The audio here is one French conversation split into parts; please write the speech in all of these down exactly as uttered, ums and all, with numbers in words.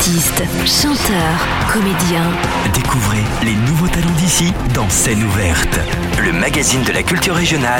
Artistes, chanteurs, comédiens. Découvrez les nouveaux talents d'ici dans Scène ouverte, le magazine de la culture régionale.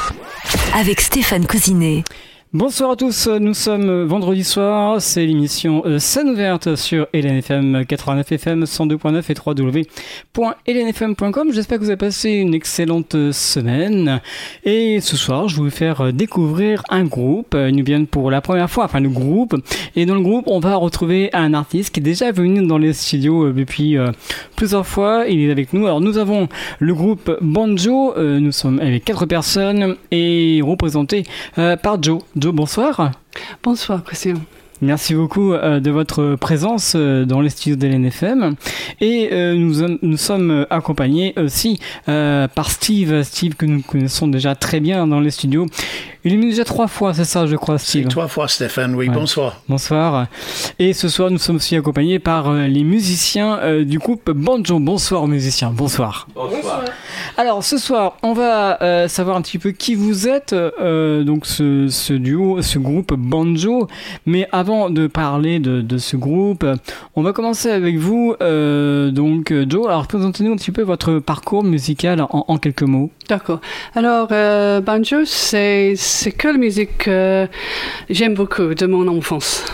Avec Stéphane Cousinet. Bonsoir à tous, nous sommes vendredi soir, c'est l'émission euh, Scène ouverte sur L N F M quatre-vingt-neuf F M cent deux point neuf et w w w point l n f m point com. J'espère que vous avez passé une excellente semaine et ce soir je vais vous faire découvrir un groupe, ils nous viennent pour la première fois, enfin le groupe, et dans le groupe on va retrouver un artiste qui est déjà venu dans les studios depuis euh, plusieurs fois, il est avec nous. Alors nous avons le groupe Banjo, euh, nous sommes avec quatre personnes et représentés euh, par Joe. Joe, bonsoir. Bonsoir, Christian. Merci beaucoup euh, de votre présence euh, dans les studios de L N F M. Et euh, nous, nous sommes accompagnés aussi euh, par Steve. Steve, que nous connaissons déjà très bien dans les studios. Il est venu déjà trois fois, c'est ça, je crois, Steve. C'est trois fois, Stéphane, oui, ouais. Bonsoir. Bonsoir. Et ce soir, nous sommes aussi accompagnés par euh, les musiciens euh, du groupe Banjo. Bonsoir, musiciens. Bonsoir. Bonsoir. Alors, ce soir, on va euh, savoir un petit peu qui vous êtes, euh, donc ce, ce duo, ce groupe Banjo. Mais avant de parler de, de ce groupe, on va commencer avec vous, euh, donc Joe. Alors, présentez-nous un petit peu votre parcours musical en, en quelques mots. D'accord. Alors, euh, Banjo, c'est, c'est que la musique que j'aime beaucoup de mon enfance.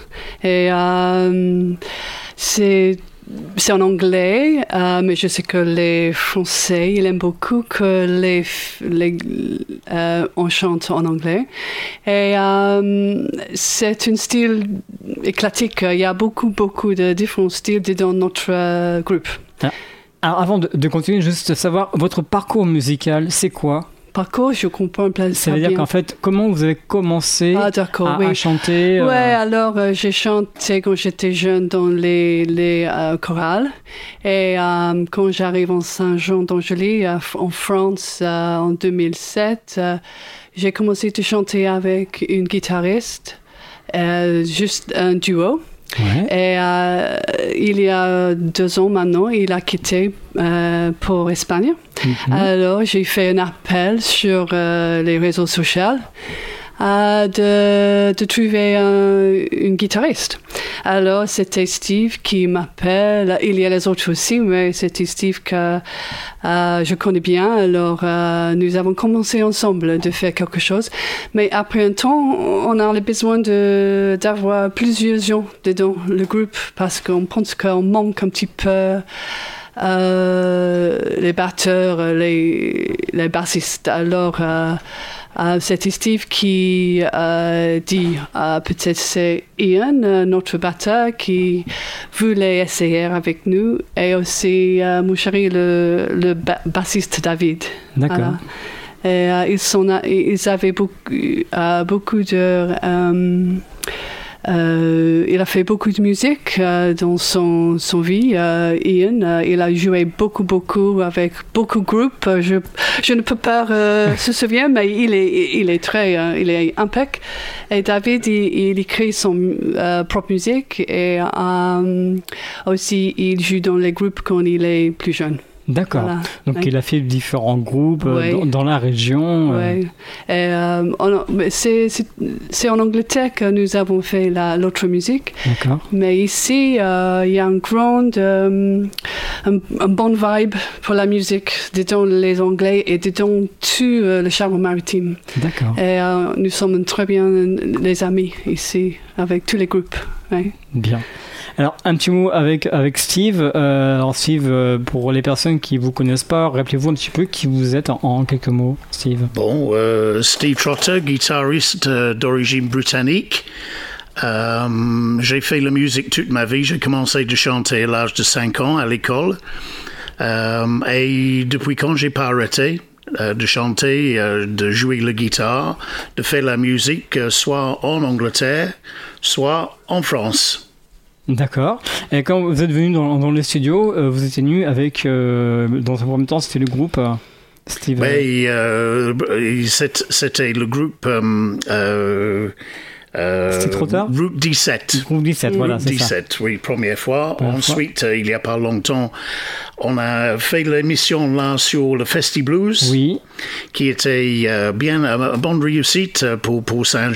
Et euh, c'est... C'est en anglais, euh, mais je sais que les Français, ils aiment beaucoup que les, les euh, on chante en anglais. Et euh, c'est un style éclatique. Il y a beaucoup, beaucoup de différents styles dans notre euh, groupe. Ah. Alors, avant de, de continuer, juste savoir votre parcours musical, c'est quoi? Parcours, je comprends pas. Ça veut dire qu'en fait, comment vous avez commencé ah, à, oui. à chanter Oui, euh... alors euh, j'ai chanté quand j'étais jeune dans les, les euh, chorales. Et euh, quand j'arrive en Saint-Jean d'Angély, euh, en France, euh, en deux mille sept, euh, j'ai commencé à chanter avec une guitariste, euh, juste un duo. Ouais. Et euh, il y a deux ans maintenant, il a quitté euh, pour Espagne. Mm-hmm. Alors, j'ai fait un appel sur euh, les réseaux sociaux euh, de, de trouver un, une guitariste. Alors, c'était Steve qui m'appelle. Il y a les autres aussi, mais c'était Steve que euh, je connais bien. Alors, euh, nous avons commencé ensemble de faire quelque chose. Mais après un temps, on a besoin de, d'avoir plusieurs gens dedans le groupe parce qu'on pense qu'on manque un petit peu euh, les batteurs, les, les bassistes. Alors, euh, Uh, c'était Steve qui uh, dit uh, peut-être c'est Ian, uh, notre batteur, qui voulait essayer avec nous, et aussi uh, mon chéri, le, le ba- bassiste David. D'accord. Uh, et uh, ils, sont, ils avaient beaucoup, uh, beaucoup de... Um, Euh, il a fait beaucoup de musique euh, dans son, son vie, euh, Ian. Euh, il a joué beaucoup, beaucoup avec beaucoup de groupes. Je, je ne peux pas euh, se souvenir, mais il est, il est très, euh, il est impeccable. Et David, il, il écrit son euh, propre musique et euh, aussi il joue dans les groupes quand il est plus jeune. D'accord. Voilà. Donc, oui. Il a fait différents groupes oui. dans, dans la région. Oui. Et, euh, on, c'est, c'est, c'est en Angleterre que nous avons fait la, l'autre musique. D'accord. Mais ici, euh, il y a une grande, euh, un, un bon vibe pour la musique dedans les Anglais et dedans tout euh, le charme maritime. D'accord. Et euh, nous sommes très bien les amis ici avec tous les groupes. Oui. Bien. Alors, un petit mot avec, avec Steve. Euh, alors, Steve, euh, pour les personnes qui ne vous connaissent pas, rappelez-vous un petit peu qui vous êtes en, en quelques mots, Steve. Bon, euh, Steve Trotter, guitariste euh, d'origine britannique. Euh, j'ai fait la musique toute ma vie. J'ai commencé de chanter à l'âge de cinq ans à l'école. Euh, et depuis quand j'ai pas arrêté euh, de chanter, euh, de jouer la guitare, de faire la musique, euh, soit en Angleterre, soit en France. D'accord. Et quand vous êtes venu dans, dans les studios, euh, vous étiez venu avec, euh, dans un premier temps, c'était le groupe euh, Steve. Oui, euh, c'était le groupe. Euh, euh, Euh, C'était trop tard. Groupe dix-sept. Groupe dix-sept, voilà, c'est dix-sept, ça. Oui, première fois. Première Ensuite, fois. Euh, il n'y a pas longtemps, on a fait l'émission là sur le Festi Blues. Oui. Qui était euh, bien, une bonne réussite pour, pour Saint-Jean.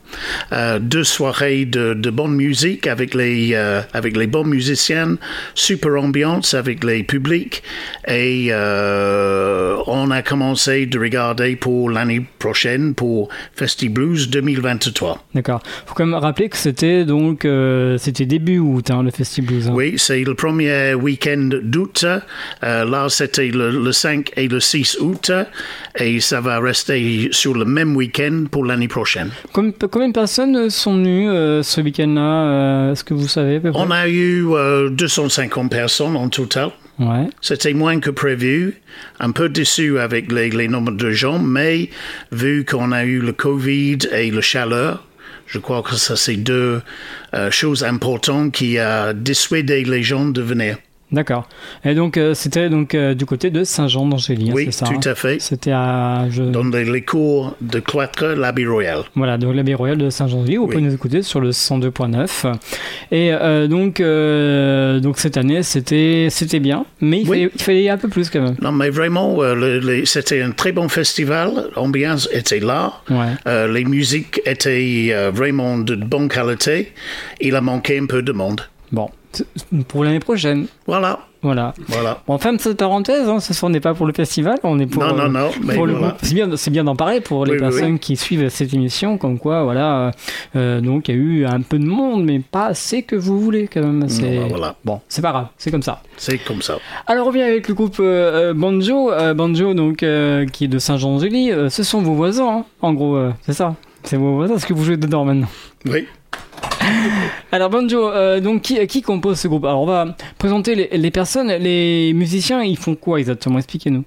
Euh, deux soirées de, de bonne musique avec les, euh, avec les bons musiciens, super ambiance avec les publics. Et euh, on a commencé de regarder pour l'année prochaine, pour Festi Blues deux mille vingt-trois. D'accord. Il faut quand même rappeler que c'était donc euh, c'était début août, hein, le Festi Blues. Hein. Oui, c'est le premier week-end d'août. Euh, là, c'était le, le cinq et le six août. Et ça va rester sur le même week-end pour l'année prochaine. Combien, combien de personnes sont venues euh, ce week-end-là euh, Est-ce que vous savez à peu près? On a eu euh, deux cent cinquante personnes en total. Ouais. C'était moins que prévu. Un peu déçu avec les, les nombres de gens, mais vu qu'on a eu le Covid et la chaleur, je crois que ça c'est deux euh, choses importantes qui a dissuadé les gens de venir. D'accord. Et donc, euh, c'était donc euh, du côté de Saint-Jean-d'Angély, oui, c'est ça? Oui, tout hein à fait. C'était à... Je... Dans les, les cours de cloître l'Abbé Royal. Voilà, donc l'Abbé Royal de Saint-Jean-d'Angély. Vous oui. pouvez nous écouter sur le cent deux point neuf. Et euh, donc, euh, donc, cette année, c'était, c'était bien, mais il, oui. fallait, il fallait un peu plus quand même. Non, mais vraiment, euh, le, le, c'était un très bon festival. L'ambiance était là. Ouais. Euh, les musiques étaient euh, vraiment de bonne qualité. Il a manqué un peu de monde. Bon. Pour l'année prochaine. Voilà. Voilà. voilà. Bon, on ferme cette parenthèse, hein. Ce soir, on n'est pas pour le festival, on est pour. Non, non, non. Euh, pour le voilà. C'est bien, c'est bien d'en parler pour les oui, personnes oui, oui. qui suivent cette émission, comme quoi, voilà. Euh, donc, il y a eu un peu de monde, mais pas assez que vous voulez, quand même. C'est... Non, voilà. Bon, c'est pas grave, c'est comme ça. C'est comme ça. Alors, on revient avec le groupe euh, Banjo, euh, Banjo, donc, euh, qui est de Saint-Jean-d'Angély. Euh, ce sont vos voisins, hein, en gros, euh, c'est ça. C'est vos voisins, est-ce que vous jouez dedans maintenant? Oui. Alors Banjo, euh, donc qui, qui compose ce groupe? Alors on va présenter les, les personnes, les musiciens, ils font quoi exactement? Expliquez-nous.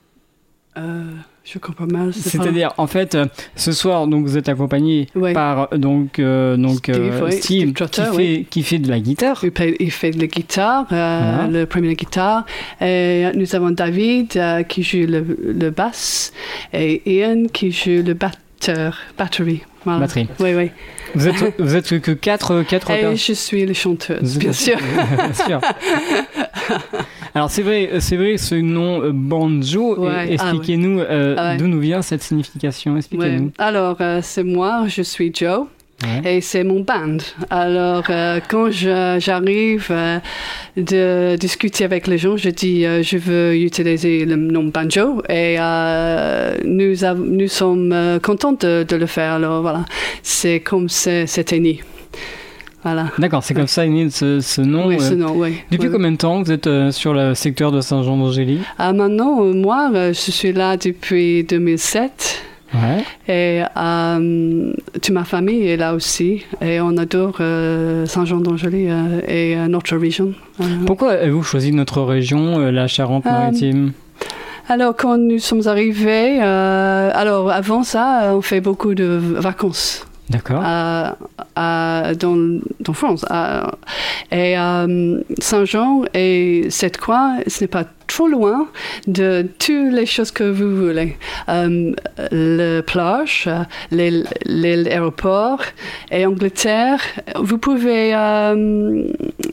Euh, je comprends mal. C'est C'est-à-dire, pas... en fait, euh, ce soir, donc vous êtes accompagné oui. par donc euh, donc Steve, euh, oui. Steve, Steve Trotter, qui fait oui. qui fait de la guitare. Il fait, il fait de la guitare, euh, voilà. le premier guitare. Et nous avons David euh, qui joue le, le basse et Ian qui joue le batteur, batterie. Voilà. Batterie. Oui, oui. Vous êtes, vous êtes que quatre, quatre Et personnes. je suis la chanteuse, bien sûr. bien sûr. Alors c'est vrai, c'est vrai ce nom euh, Banjo. Ouais. Expliquez-nous ah, oui. euh, ah, ouais. d'où nous vient cette signification. Expliquez-nous. Ouais. Alors euh, c'est moi, je suis Joe. Ouais. Et c'est mon band. Alors, euh, quand je, j'arrive euh, de discuter avec les gens, je dis euh, je veux utiliser le nom Banjo et euh, nous, av- nous sommes euh, contents de, de le faire. Alors voilà, c'est comme c'est, c'était né. Voilà. D'accord, c'est comme ça est né ce, ce nom. Oui, ce euh, nom, oui. Depuis oui, combien de temps vous êtes euh, sur le secteur de Saint-Jean-d'Angély? Ah, maintenant, euh, moi, euh, je suis là depuis deux mille sept. Ouais. Et euh, toute ma famille est là aussi. Et on adore euh, Saint-Jean-d'Angély euh, et euh, notre région. Euh, Pourquoi avez-vous choisi notre région, euh, la Charente-Maritime? euh, Alors, quand nous sommes arrivés, euh, alors avant ça, on fait beaucoup de vacances. D'accord. À, à, dans, dans France. À, et euh, Saint-Jean et cette croix, ce n'est pas trop loin de toutes les choses que vous voulez. Euh, la plage, les, les, l'aéroport et Angleterre. Vous pouvez, euh,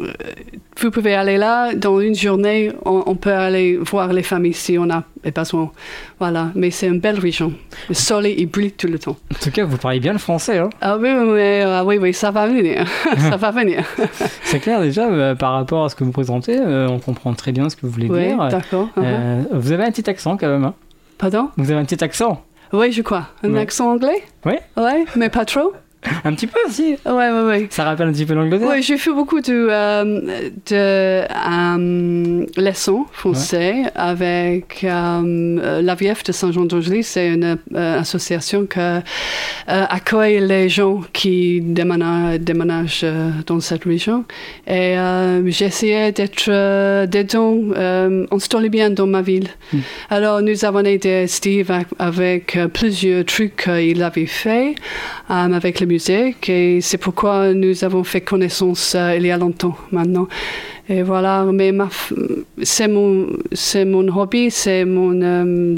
vous pouvez aller là dans une journée. On, on peut aller voir les familles si on a besoin. Voilà. Mais c'est une belle région. Le soleil, il brille tout le temps. En tout cas, vous parlez bien le français, hein? Ah oui, oui, oui, euh, oui, oui, ça va venir. ça va venir. C'est clair déjà, euh, par rapport à ce que vous présentez, euh, on comprend très bien ce que vous voulez oui, dire. D'accord. Euh, uh-huh. Vous avez un petit accent quand même, hein? Pardon? Vous avez un petit accent? Oui, je crois. Un ouais. accent anglais? Oui. Oui, mais pas trop. Un petit peu aussi. Oui, oui, oui. Ça rappelle un petit peu l'Angleterre. Oui, j'ai fait beaucoup de, euh, de euh, leçons français ouais. avec euh, l'A V F de Saint-Jean-d'Angély. C'est une euh, association qui euh, accueille les gens qui déménagent, déménagent euh, dans cette région. Et euh, j'ai essayé d'être euh, dedans, euh, installé bien dans ma ville. Mm. Alors, nous avons aidé Steve avec euh, plusieurs trucs qu'il avait fait euh, avec le musique et c'est pourquoi nous avons fait connaissance euh, il y a longtemps maintenant. Et voilà, mais ma f... c'est mon c'est mon hobby, c'est mon euh,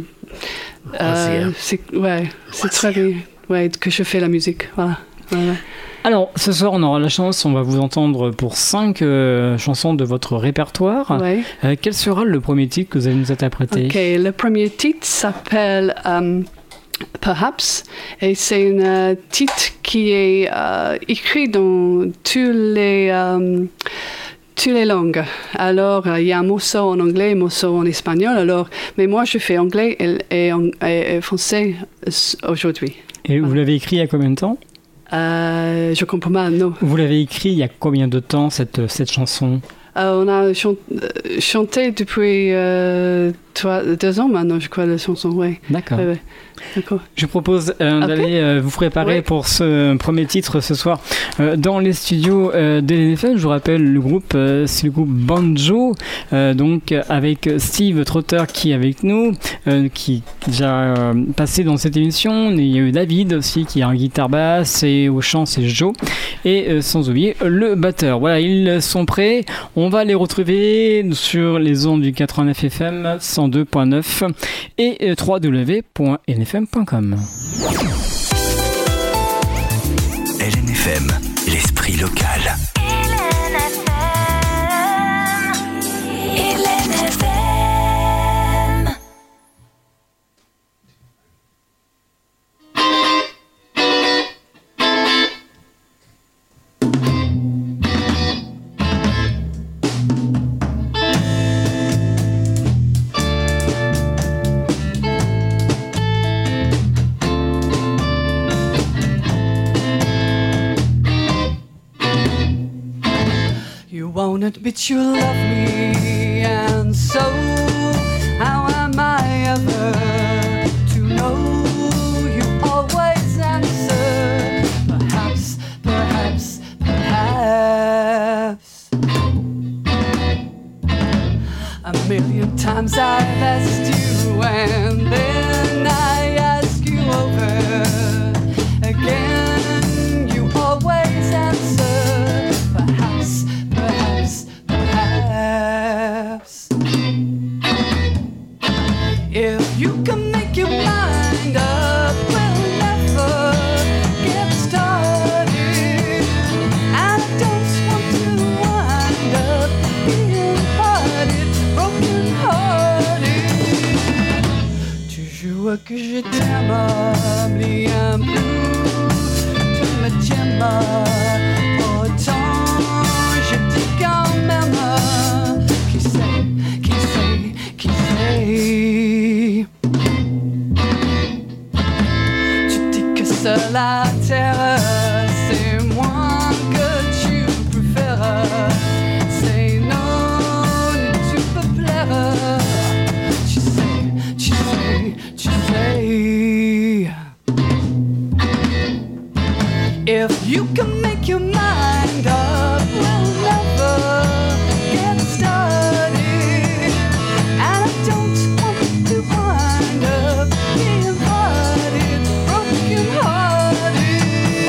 euh, c'est ouais, c'est très bien ouais, que je fais la musique. Voilà. voilà. Alors, ce soir, on aura la chance, on va vous entendre pour cinq euh, chansons de votre répertoire. Ouais. Euh, quel sera le premier titre que vous allez nous interpréter? Ok, le premier titre s'appelle um, Perhaps. Et c'est un titre qui est euh, écrit dans tous les, euh, toutes les langues. Alors, il y a un morceau en anglais, un morceau en espagnol. Alors, mais moi, je fais anglais et, et, et, et français aujourd'hui. Et vous l'avez écrit il y a combien de temps ? euh, Je comprends pas, non. Vous l'avez écrit il y a combien de temps, cette, cette chanson ? Euh, on a chant- chanté depuis euh, trois, deux ans maintenant, je crois, la chanson, oui. D'accord. Ouais, ouais. D'accord. Je propose euh, Okay. d'aller euh, vous préparer Oui. pour ce premier titre ce soir euh, dans les studios euh, de l'N F M. Je vous rappelle, le groupe, euh, c'est le groupe Banjo, euh, donc euh, avec Steve Trotter qui est avec nous, euh, qui est déjà euh, passé dans cette émission. Il y a eu David aussi qui est en guitare basse, et au chant c'est Joe, et euh, sans oublier le batteur. Voilà, ils sont prêts. On va les retrouver sur les ondes du quatre-vingt-neuf F M cent deux point neuf et euh, w w w point n f m point com. L N F M, l'esprit local. L N F M. L N F M. You won't admit you love me, and so how am I ever to know? You always answer, perhaps, perhaps, perhaps. A million times I've asked you, and then I ask you over again. You always answer, perhaps, perhaps, perhaps. If you can make your mind up, we'll never get started. And I don't want to wind up being hearted, broken hearted. Tu joues que je t'aime, bien plus, tu me tiens. Pourtant, je dis quand même, qui sait, qui sait, qui sait. Tu dis que seule la terre, c'est moi que tu préfères. C'est non, tu peux plaire. Tu sais, tu sais, tu sais. If you can make your mind up, we'll never get started. And I don't want to wind up being hearted, broken hearted.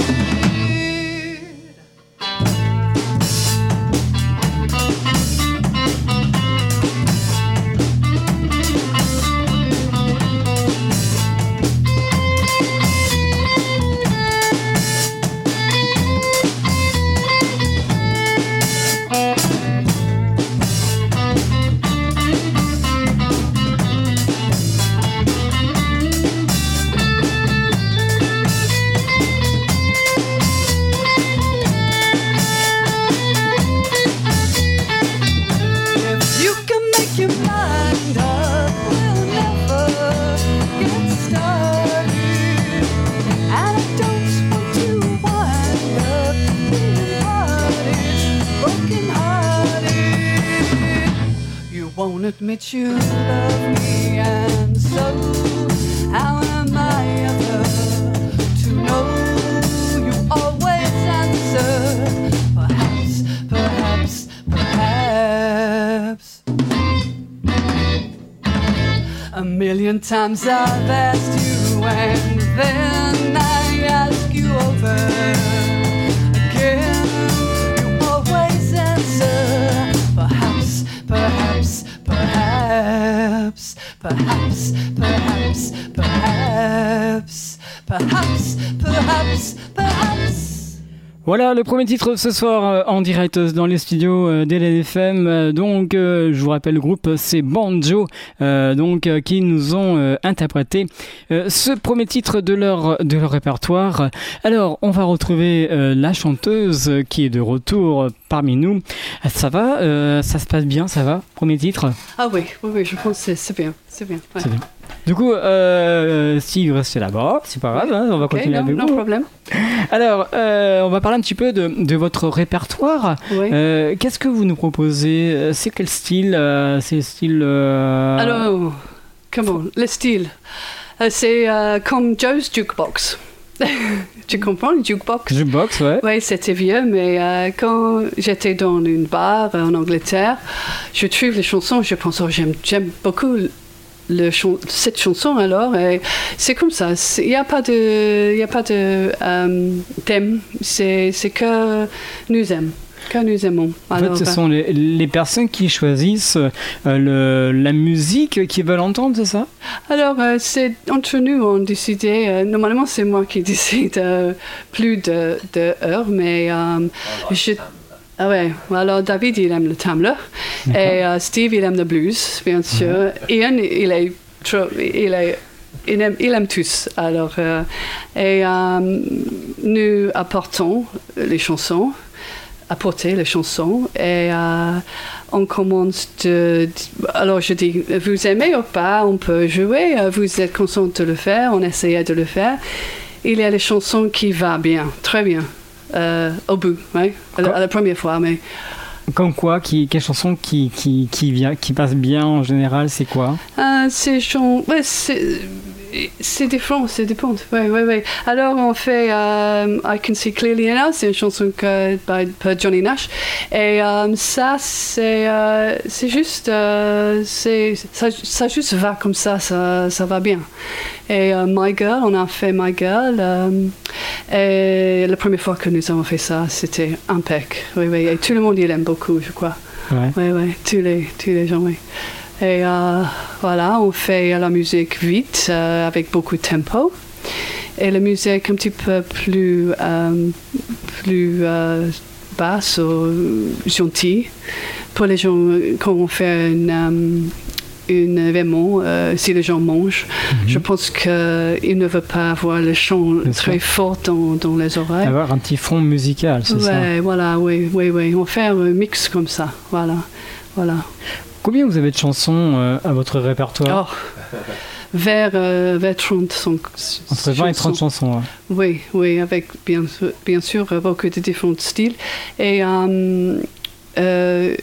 If you can make your mind up, we'll never get started. And I don't want to wind up being hearted, broken hearted. You won't admit you love me, and so how am I ever to know? You always answer, perhaps, perhaps, perhaps. A million times I've asked you, and then I ask you over again. You always answer, perhaps, perhaps, perhaps, perhaps, perhaps, perhaps, perhaps, perhaps, perhaps. Voilà le premier titre ce soir euh, en direct dans les studios euh, d'L N F M. Euh, donc, euh, je vous rappelle, le groupe c'est Banjo, euh, donc euh, qui nous ont euh, interprété euh, ce premier titre de leur de leur répertoire. Alors, on va retrouver euh, la chanteuse euh, qui est de retour euh, parmi nous. Ça va, euh, ça se passe bien, ça va. Premier titre. Ah oui, oui, oui, je pense que c'est, c'est bien, c'est bien. Ouais. C'est bien. Du coup, euh, Steve, restez là-bas, c'est pas grave, hein, on va Okay, continuer non, avec non vous. problème. Alors, euh, on va parler un petit peu de, de votre répertoire. Oui. Euh, qu'est-ce que vous nous proposez? C'est quel style? euh, C'est le style... euh, Alors, comment, le style, euh, c'est euh, comme Joe's Jukebox. Tu comprends, le jukebox? Jukebox, ouais. Oui, c'était vieux, mais euh, quand j'étais dans une bar euh, en Angleterre, je trouve les chansons, je pense, oh, j'aime, j'aime beaucoup le chan- cette chanson alors, et c'est comme ça, il n'y a pas de, y a pas de euh, thème, c'est, c'est que nous aimons. Que nous aimons. En Alors, fait, ce euh, sont les, les personnes qui choisissent euh, le, la musique qu'ils veulent entendre, c'est ça? Alors, euh, c'est entre nous, on décidait, euh, normalement c'est moi qui décide euh, plus de, de heures, mais euh, je... Ah ouais, alors David il aime le Tamla, et euh, Steve il aime le blues, bien sûr. Ian il est trop, il est, il aime, il aime tous. Alors, euh, et euh, nous apportons les chansons, apporter les chansons, et euh, on commence de, de... Alors je dis, vous aimez ou pas, on peut jouer, vous êtes conscient de le faire, on essayait de le faire. Il y a les chansons qui vont bien, très bien. Euh, au bout, ouais, à, la, à la première fois, mais... Comme quoi, qui, quelle chanson qui, qui, qui, vient, qui passe bien en général, c'est quoi? Euh, c'est, chon... ouais, c'est, c'est différent, c'est dépend. Ouais, ouais, ouais. Alors on fait euh, I Can See Clearly Now, c'est une chanson que, par, par Johnny Nash, et euh, ça, c'est, euh, c'est juste, euh, c'est, ça, ça juste va comme ça, ça, ça va bien. Et uh, My Girl, on a fait My Girl. Um, et la première fois que nous avons fait ça, c'était impec. Oui, oui. Et tout le monde, il aime beaucoup, je crois. Ouais. Oui, oui. Tous les, tous les gens, oui. Et uh, voilà, on fait la musique vite, uh, avec beaucoup de tempo. Et la musique un petit peu plus, um, plus uh, basse ou gentille. Pour les gens, quand on fait une... Um, un événement, euh, si les gens mangent, mm-hmm. je pense qu'ils ne veulent pas avoir le chant Bien très sûr. fort dans, dans les oreilles. Avoir un petit fond musical, c'est ouais, ça? Voilà, oui, oui, oui. On fait un mix comme ça, voilà, voilà. Combien vous avez de chansons euh, à votre répertoire? Oh, vers, euh, vers trente chansons. Entre vingt et trente chansons, ouais. Oui, oui, avec bien, bien sûr beaucoup de différents styles. Et euh, euh,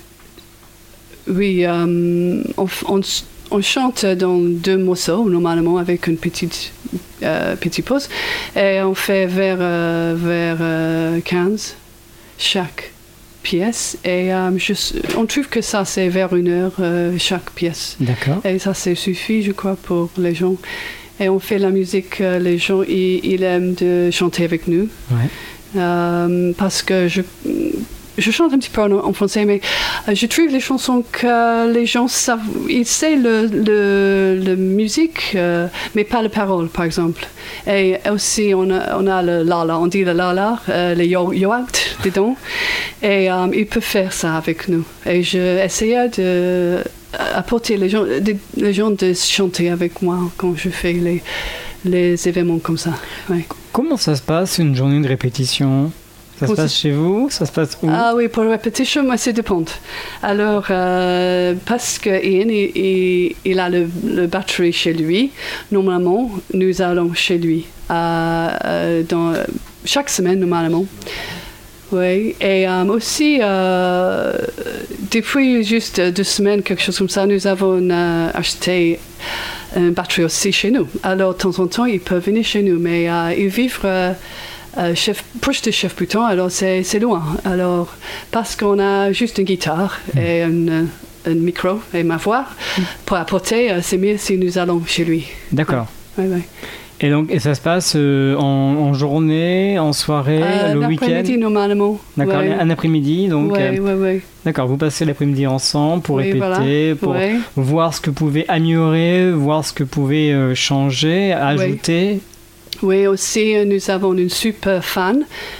oui, um, on, on, on chante dans deux morceaux, normalement, avec une petite, euh, petite pause. Et on fait vers, euh, vers euh, quinze chaque pièce. Et um, je, on trouve que ça, c'est vers une heure euh, chaque pièce. D'accord. Et ça, ça suffit, je crois, pour les gens. Et on fait la musique, euh, les gens, ils, ils aiment de chanter avec nous. Ouais. Um, parce que je... Je chante un petit peu en, en français, mais euh, je trouve les chansons que les gens savent, ils savent le, le, le musique, euh, mais pas les paroles, par exemple. Et aussi, on a, on a le la-la, on dit le la-la, euh, le yo-yo-out dedans. Et um, ils peuvent faire ça avec nous. Et j'essayais d'apporter les gens, de, les gens de chanter avec moi quand je fais les, les événements comme ça. Ouais. Comment ça se passe, une journée de répétition? Ça se passe chez vous? Ça se passe où? Ah oui, pour la répétition, moi, ça dépend. Alors, euh, parce que Ian, il, il, il a le, le batterie chez lui, normalement, nous allons chez lui. Euh, euh, dans, chaque semaine, normalement. Oui, et euh, aussi, euh, depuis juste deux semaines, quelque chose comme ça, nous avons euh, acheté une batterie aussi chez nous. Alors, de temps en temps, il peut venir chez nous, mais euh, il vit... Euh, Euh, chef, proche de Chef Bouton, alors c'est, c'est loin. Alors, parce qu'on a juste une guitare mmh. et un, un micro et ma voix, mmh. pour apporter, c'est mieux si nous allons chez lui. D'accord. Ouais, ouais, ouais. Et donc, et ça se passe euh, en, en journée, en soirée, euh, le week-end? L'après-midi, normalement. D'accord, ouais. un après-midi, donc... Oui, euh, oui, oui. D'accord, vous passez l'après-midi ensemble pour oui, répéter, voilà. pour ouais. voir ce que vous pouvez améliorer, voir ce que vous pouvez euh, changer, ajouter... Oui. Oui, aussi, nous avons une super fan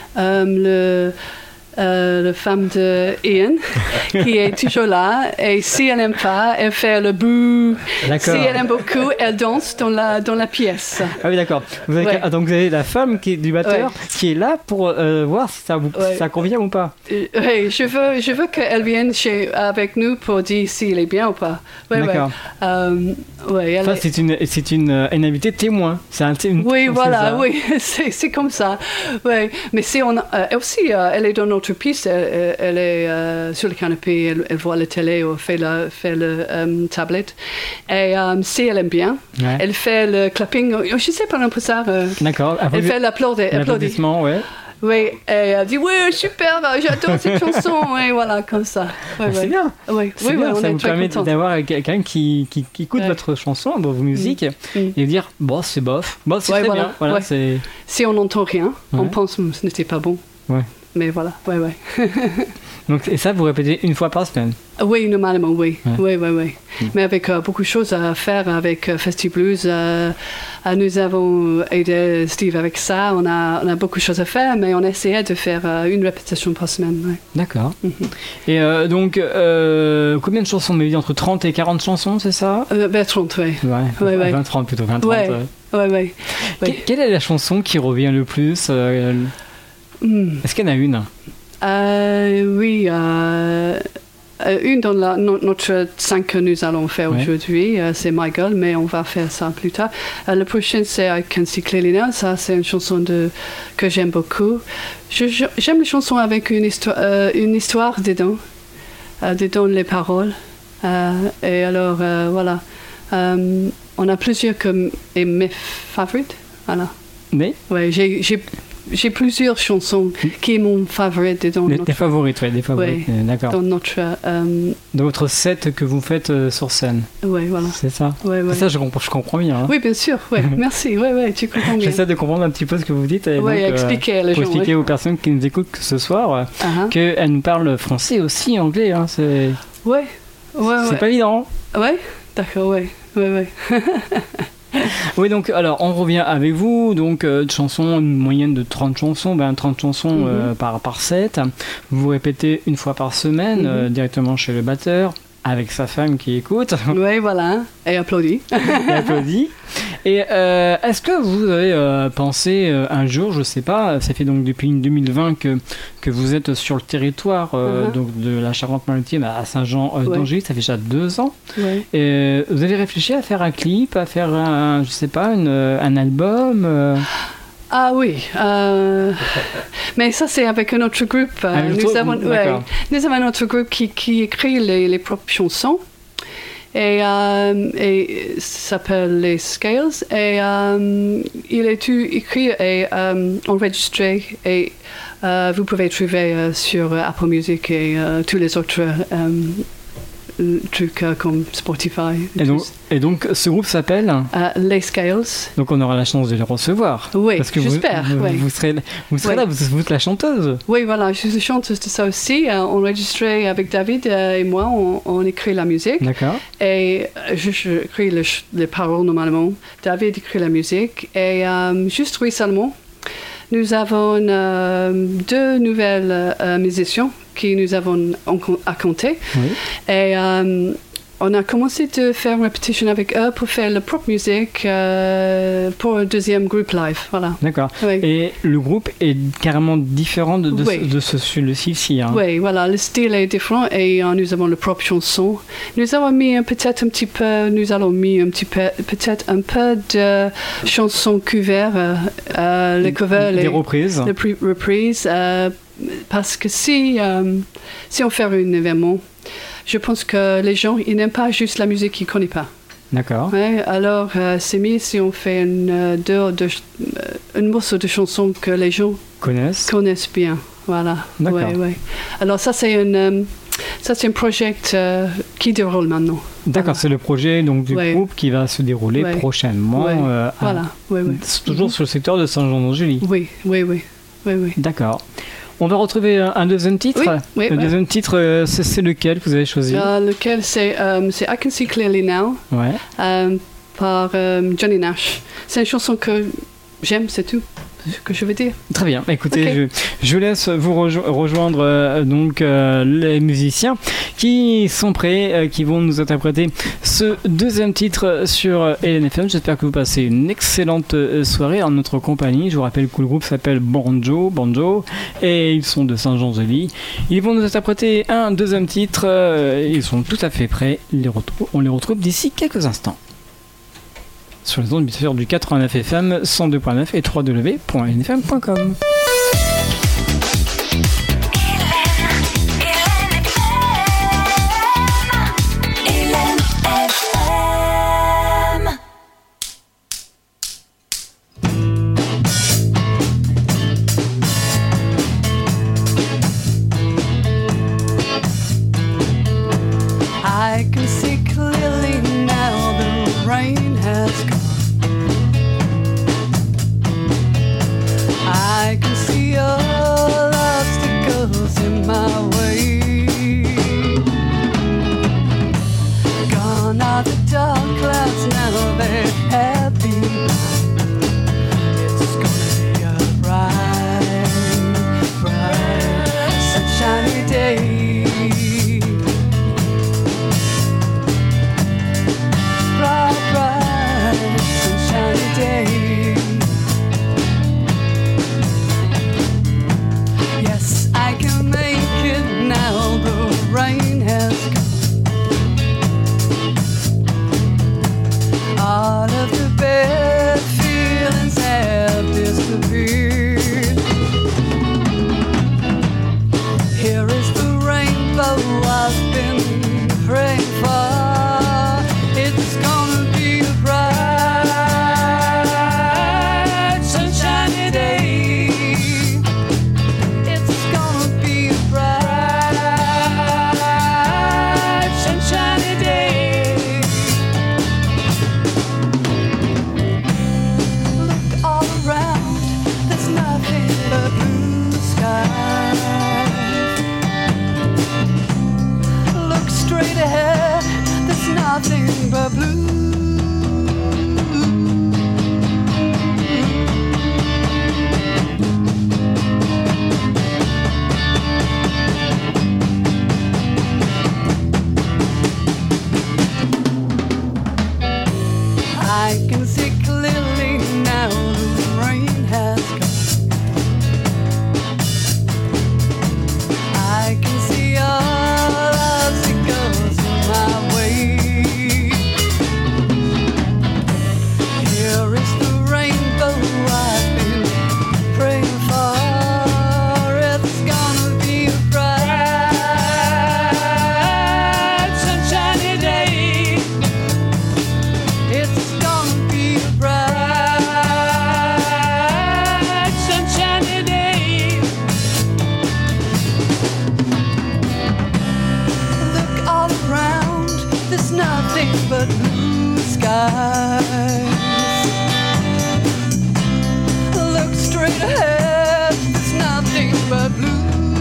euh, le, euh, la femme de Ian, qui est toujours là. Et si elle n'aime pas, elle fait le bouh. D'accord. Si elle aime beaucoup, elle danse dans la, dans la pièce. Ah oui, d'accord. Vous avez, Ouais. ah, donc vous avez la femme qui est du batteur Ouais. qui est là pour euh, voir si ça, vous, Ouais. si ça convient ou pas. Euh, oui, je veux, je veux qu'elle vienne chez, avec nous pour dire s'il est bien ou pas. Ouais, D'accord. Ouais. Euh, ouais, elle Ça, est- c'est une, c'est une, euh, une invitée témoin. C'est un, c'est une- Oui, c'est voilà, ça. oui, c'est, c'est comme ça. Oui, mais si on, euh, elle aussi, euh, elle est dans notre piste, elle, elle est euh, sur le canapé, elle, elle voit la télé ou fait la, fait le euh, tablette. Et euh, si elle aime bien, Ouais. elle fait le clapping. Je ne sais pas un peu ça. euh, D'accord. elle fait l'applaudi- applaudit. l'applaudissement, ouais. Oui, et elle dit oui, super, j'adore cette chanson. Et voilà, comme ça. Ouais, Ah, c'est ouais. bien. Oui, C'est oui, bien, oui, on ça est vous très permet contents. d'avoir quelqu'un qui, qui, qui écoute Ouais. votre chanson, vos musiques, Mm. et dire bon, c'est bof, bon, c'est Ouais, très voilà, bien. Voilà, ouais. c'est... Si on n'entend rien, on Ouais. pense que ce n'était pas bon. Ouais. Mais voilà, ouais, ouais. Donc, et ça, vous répétez une fois par semaine. Oui, normalement, oui. Ouais. Oui, oui, oui. Mais avec euh, beaucoup de choses à faire avec euh, Festi Blues, euh, euh, nous avons aidé Steve avec ça. On a, on a beaucoup de choses à faire, mais on essayait de faire euh, une répétition par semaine. Ouais. D'accord. Mhm. Et euh, donc, euh, combien de chansons? Vous m'avez dit entre trente et quarante chansons, c'est ça? Euh, ben, trente, oui. Ouais, Ouais, ouais. vingt trente plutôt, vingt trente. Ouais. ouais. Oui, oui. Que- Quelle est la chanson qui revient le plus euh, Hmm. Est-ce qu'il y en a une? Euh, oui, euh, euh, une dans la, no- notre cinq que nous allons faire Ouais. aujourd'hui, euh, c'est My Girl, mais on va faire ça plus tard. Euh, le prochain, c'est I Can See Clearly Now. Ça, c'est une chanson de, que j'aime beaucoup. Je- je- j'aime les chansons avec une histoire, euh, une histoire dedans, euh, dedans les paroles. Euh, et alors, euh, voilà. Euh, on a plusieurs comme et mes favorites. Voilà. Mais Ouais, j'ai, j'ai, j'ai plusieurs chansons qui est mon favorite dedans. les, notre- tes favorites, ouais, des favorites. Ouais. euh, D'accord. dans notre euh, De votre set que vous faites euh, sur scène, ouais voilà c'est ça? ouais, ouais. Ça, je comprends, je comprends bien. hein. Oui, bien sûr, ouais. Merci, ouais, ouais, tu comprends bien. J'essaie de comprendre un petit peu ce que vous dites. Et Ouais, donc, euh, expliquer les pour gens, expliquer ouais. aux personnes qui nous écoutent ce soir euh, Ah, qu'elles nous parlent français aussi, anglais. Hein, c'est ouais, ouais, c'est ouais. pas évident. Ouais, d'accord, ouais, ouais, ouais. Oui, donc, alors, on revient avec vous. Donc, euh, de chansons, une moyenne de trente chansons, ben, trente chansons Mhm. euh, par, par set. Vous répétez une fois par semaine, Mhm. euh, directement chez le batteur, avec sa femme qui écoute Ouais, voilà, et applaudis. et applaudit. Et euh, est-ce que vous avez euh, pensé euh, un jour, je sais pas, ça fait donc depuis deux mille vingt que, que vous êtes sur le territoire euh, Mhm. donc de la Charente-Maritime à Saint-Jean-d'Angély, Ouais. ça fait déjà deux ans. Ouais. Et vous avez réfléchi à faire un clip, à faire un, je sais pas, une, un album euh, Ah oui, euh, mais ça c'est avec un autre groupe. Euh, Avec nous, d'autres- avons, ouais, d'accord. nous avons un autre groupe qui, qui écrit les, les propres chansons. Et, euh, et ça s'appelle les Scales. Et euh, il est tout écrit et euh, enregistré. Et euh, vous pouvez trouver euh, sur Apple Music et euh, tous les autres euh, trucs euh, comme Spotify. et, donc, et donc ce groupe s'appelle, Euh, les Scales. donc on aura la chance de les recevoir. Oui, Parce que vous, j'espère. vous, oui. vous serez, vous serez Ouais. là, vous, vous êtes la chanteuse. Oui, voilà, je suis chanteuse de ça aussi. Euh, enregistré avec David euh, et moi, on, on écrit la musique. D'accord. Et euh, je, je écris le ch- les paroles normalement. David écrit la musique. Et euh, juste récemment, nous avons euh, deux nouvelles euh, musiciens qui nous avons en- à compter. Oui. Et euh, on a commencé de faire une répétition avec eux pour faire la propre musique euh, pour un deuxième groupe live. Voilà. D'accord. Oui. Et le groupe est carrément différent de, de, Oui. ce- de ce, celui-ci. Hein. Oui, voilà, le style est différent et euh, nous avons le propre chanson. Nous avons mis un- peut-être un petit peu, nous allons mis un petit peu, peut-être un peu de chansons couvertes, euh, euh, les covers, Des les, reprises. les pre- reprises, euh, parce que si, euh, si on fait un événement, je pense que les gens, ils n'aiment pas juste la musique qu'ils ne connaissent pas. D'accord. Ouais, alors, euh, c'est mieux si on fait une, euh, deux, deux, euh, une morceau de chansons que les gens Connaissent. connaissent bien. Voilà. D'accord. Ouais, ouais. Alors ça c'est un euh, ça c'est un projet euh, qui déroule maintenant. D'accord, c'est le projet donc, du Ouais. groupe qui va se dérouler Ouais. prochainement. Ouais. euh, à- Voilà. Oui, oui. c'est toujours sur le secteur de Saint-Jean-d'Angély. Oui, oui, oui, oui, oui. D'accord. On va retrouver un, un deuxième titre. Oui, oui, le oui. deuxième titre, euh, c'est, c'est lequel que vous avez choisi? Euh, lequel c'est euh, c'est I Can See Clearly Now Ouais. euh, par euh, Johnny Nash. C'est une chanson que j'aime, c'est tout. ce que je veux dire. Très bien. Écoutez, Okay. je, je laisse vous rejo- rejoindre euh, donc euh, les musiciens qui sont prêts, euh, qui vont nous interpréter ce deuxième titre sur euh, L N F M. J'espère que vous passez une excellente euh, soirée en notre compagnie. Je vous rappelle que le groupe s'appelle Banjo, Banjo, et ils sont de Saint-Jean-Zély. Ils vont nous interpréter un deuxième titre. euh, ils sont tout à fait prêts. Les retrouve- on les retrouve d'ici quelques instants. Sur les ondes bien sûr du quatre-vingt-neuf F M, cent deux point neuf et w w w point l n f m point com. I can see clearly now the rain has come. I can see all obstacles in my way. Gone are the dark clouds, now they're happy. It's gonna be a bright, bright, sunshiny day. Bright, bright, sunshiny day. Yes, I can make it now, the rain has come. All of the bad feelings have disappeared. Here is the rainbow I've been praying for. It's gonna be a bright, sunshiny day. It's gonna be a bright, sunshiny day. Look all around, there's nothing but blue skies. Look straight ahead, there's nothing but blue. I can see clearly now the rain has come. I can see all obstacles in my way. Here is the rainbow I've been praying for. It's gonna be a bright, sunshiny day. It's gonna be a bright, sunshiny day. Look all around, there's nothing but blue skies. Look straight ahead, there's nothing but blue.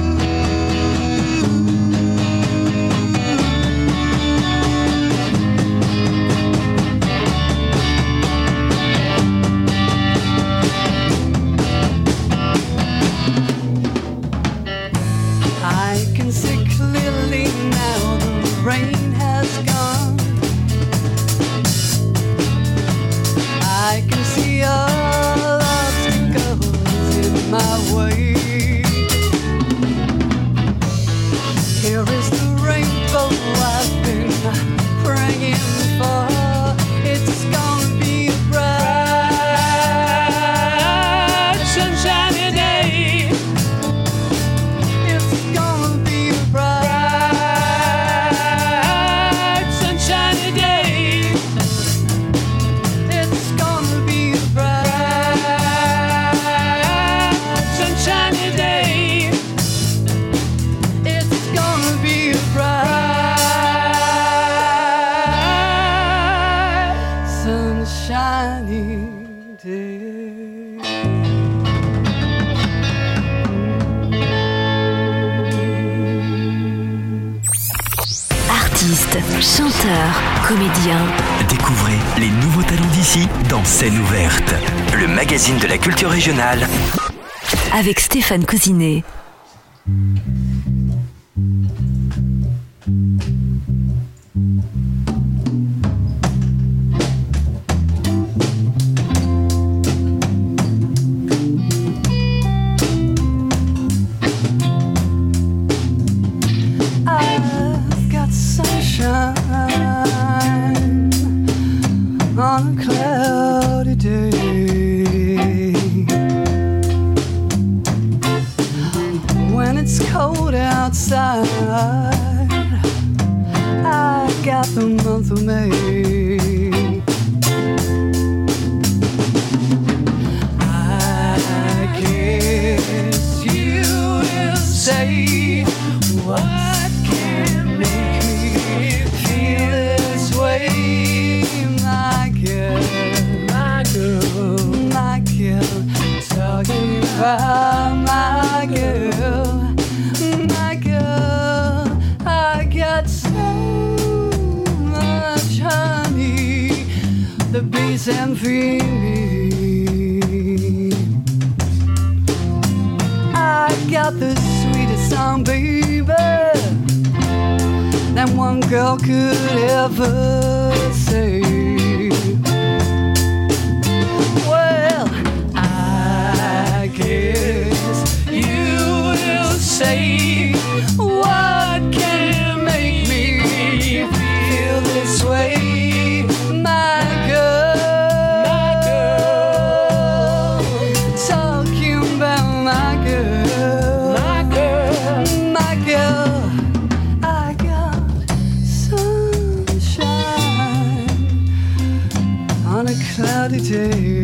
I can see clearly now the rain has gone. I can see all obstacles in my way. Here is the rainbow I've been praying for. It's gonna be a bright, sunshiny day. It's gonna be a bright, sunshiny day. It's gonna be a bright, sunshiny day. It's gonna be a bright, sunshiny Artistes, chanteurs, comédiens. Découvrez les nouveaux talents d'ici dans Scène ouverte, le magazine de la culture régionale. Avec Stéphane Cousinet. On a cloudy day, when it's cold outside, I got the month of May. I guess you will say, what can make me feel this way? My girl, my girl, talking about my girl, my girl. I got so much honey, the bees envy me. I got the sweetest song, baby, that one girl could ever say. Guess you will say, what can make me feel this way? My girl, my girl, talking about my girl, my girl, my girl. I got sunshine on a cloudy day.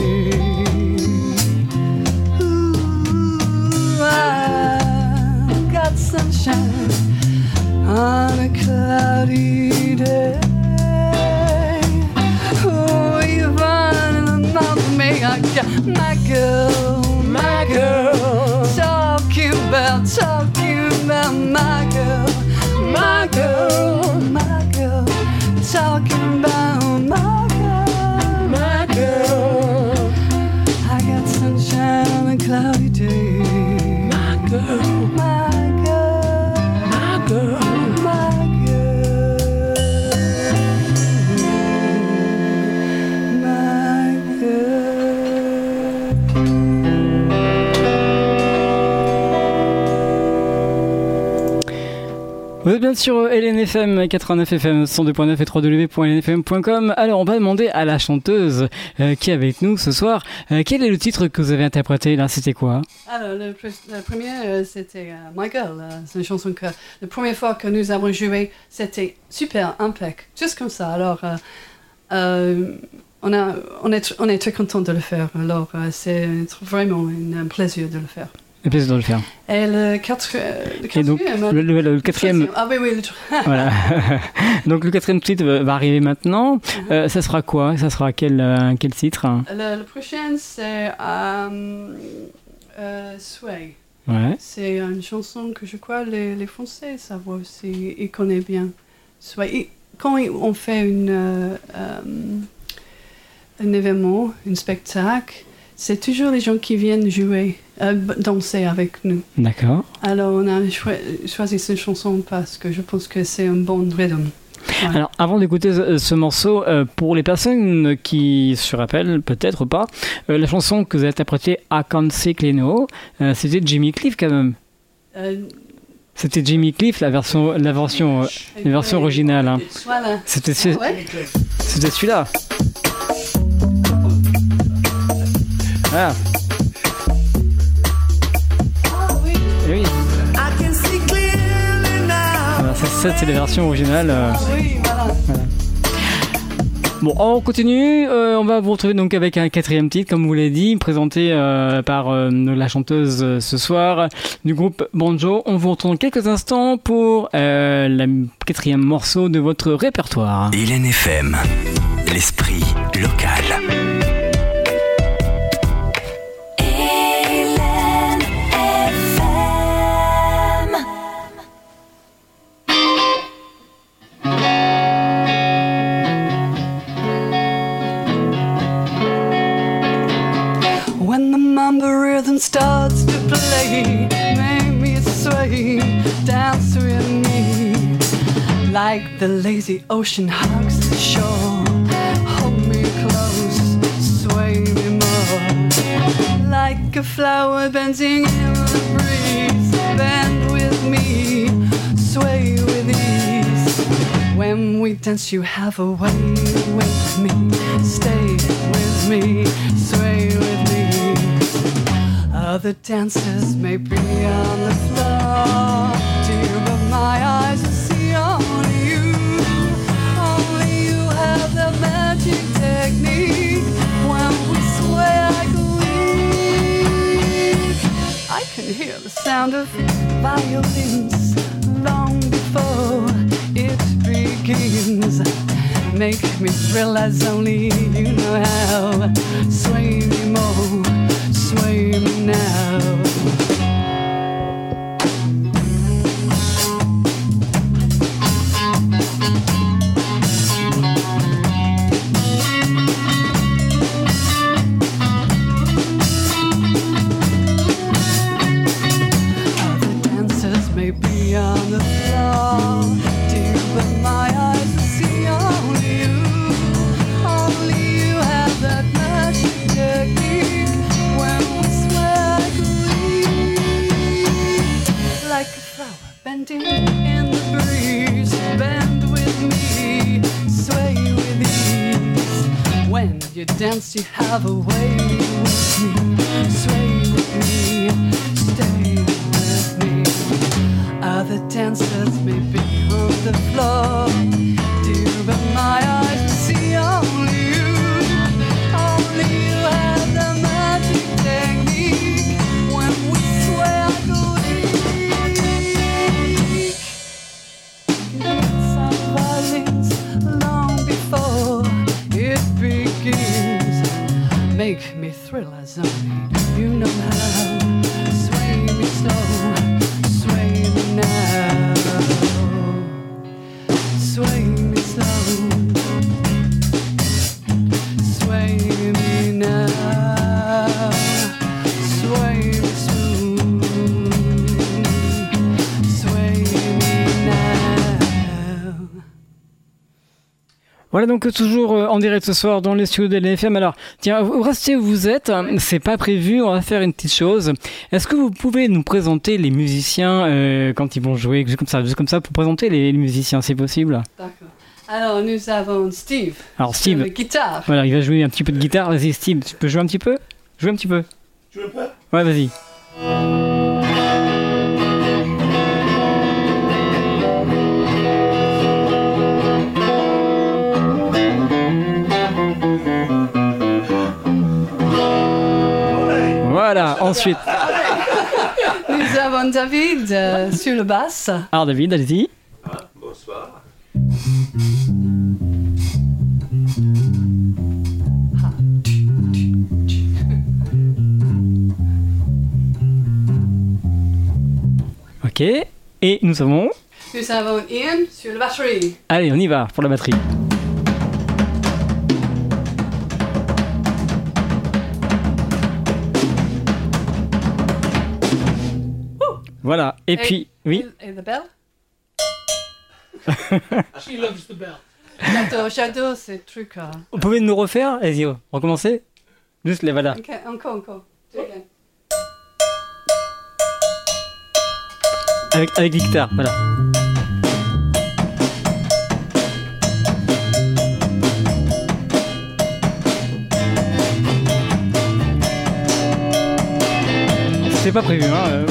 Sunshine on a cloudy day. Oh, even in the mouth of me, I got my girl, my girl, talking about, talking about my girl, my girl, my girl, talking about my girl, my girl. I got sunshine on a cloudy day, my girl, my girl, my girl, my girl. Vous êtes bien sur L N F M quatre-vingt-neuf F M cent deux point neuf et w w w point l n f m point com. Alors on va demander à la chanteuse euh, qui est avec nous ce soir, euh, quel est le titre que vous avez interprété là, c'était quoi? Alors le, le premier euh, c'était euh, My Girl, euh, c'est une chanson que la première fois que nous avons joué c'était super, impeccable, juste comme ça. Alors euh, euh, on, a, on, est, on est très content de le faire, alors euh, c'est vraiment un plaisir de le faire. Le plaisir de le faire. Et le, quatre, le quatrième. Donc, le, le, le quatrième. Ah oui, oui. Le... voilà. Donc le quatrième titre va arriver maintenant. Uh-huh. Euh, ça sera quoi? Ça sera quel, euh, quel titre? Le, le prochain, c'est euh, euh, Sway. Ouais. C'est une chanson que je crois les, les Français savent aussi. Ils connaissent bien. Sway. Et quand on fait une, euh, un événement, un spectacle, c'est toujours les gens qui viennent jouer, euh, danser avec nous. D'accord. Alors on a cho- choisi cette chanson parce que je pense que c'est un bon rhythm. Ouais. Alors avant d'écouter ce, ce morceau, euh, pour les personnes qui se rappellent peut-être pas, euh, la chanson que vous avez interprétée I Can't See Cleano, euh, c'était Jimmy Cliff quand même. Euh, C'était Jimmy Cliff, la version, la version, euh, la version originale. Hein. Voilà. C'était, c'est, ouais. c'était celui-là. Ah. Ah oui. Et oui. Alors, ça, ça, c'est la version originale. Euh, oui, voilà. voilà. Bon, on continue. Euh, on va vous retrouver donc avec un quatrième titre, comme vous l'avez dit, présenté euh, par euh, la chanteuse euh, ce soir du groupe Banjo. On vous retrouve dans quelques instants pour euh, le quatrième morceau de votre répertoire. L N F M, l'esprit local. Like the lazy ocean hugs the shore. Hold me close, sway me more. Like a flower bending in the breeze. Bend with me, sway with ease. When we dance you have a way with me. Stay with me, sway with me. Other dancers may be on the floor, dear, but my eyes see only you. Only you have the magic technique. When we sway like a leaf, I can hear the sound of violins long before it begins. Make me thrill as only you know how. Sway me more, sway me now. Other dancers may be on the floor, dear, but my eyes see only you. Only you have that magic technique. When we sway like a flower bending in the breeze. Bend with me, sway with ease. When you dance you have a way with me. Sway with me, stay with me. Other dancers may be on the floor, dear, but my eyes see only you. Only you have the magic technique. When we sway like a leaf, some violins long before it begins. Make me thrill as only you know how. Sway me slow, sway me now. Sway me slow, sway me now. Sway me smooth, sway me now. Voilà donc toujours euh, en direct ce soir dans les studios de L N F M. Alors, tiens, vous restez où vous êtes, c'est pas prévu, on va faire une petite chose. Est-ce que vous pouvez nous présenter les musiciens euh, quand ils vont jouer, juste comme ça, juste comme ça, pour présenter les, les musiciens, c'est possible? D'accord. Alors nous avons Steve. Alors Steve, sur la guitare. voilà, il va jouer un petit peu de guitare. Vas-y Steve, tu peux jouer un petit peu? Jouer un petit peu. Tu veux pas? Ouais, vas-y. Voilà, ensuite. Nous avons David euh, sur le basse. Alors David, allez-y. Bonsoir. Ok, et nous avons... Nous avons Ian sur la batterie. Allez, on y va pour la batterie. Voilà, et, et puis, oui. Et, et la belle. She loves the bell. J'adore, j'adore ces trucs. Hein. Vous pouvez nous refaire? Allez-y, recommencer. Juste les voilà. Ok, encore, encore. Do it again. Avec, avec les guitares, voilà. C'est pas prévu, hein. Euh...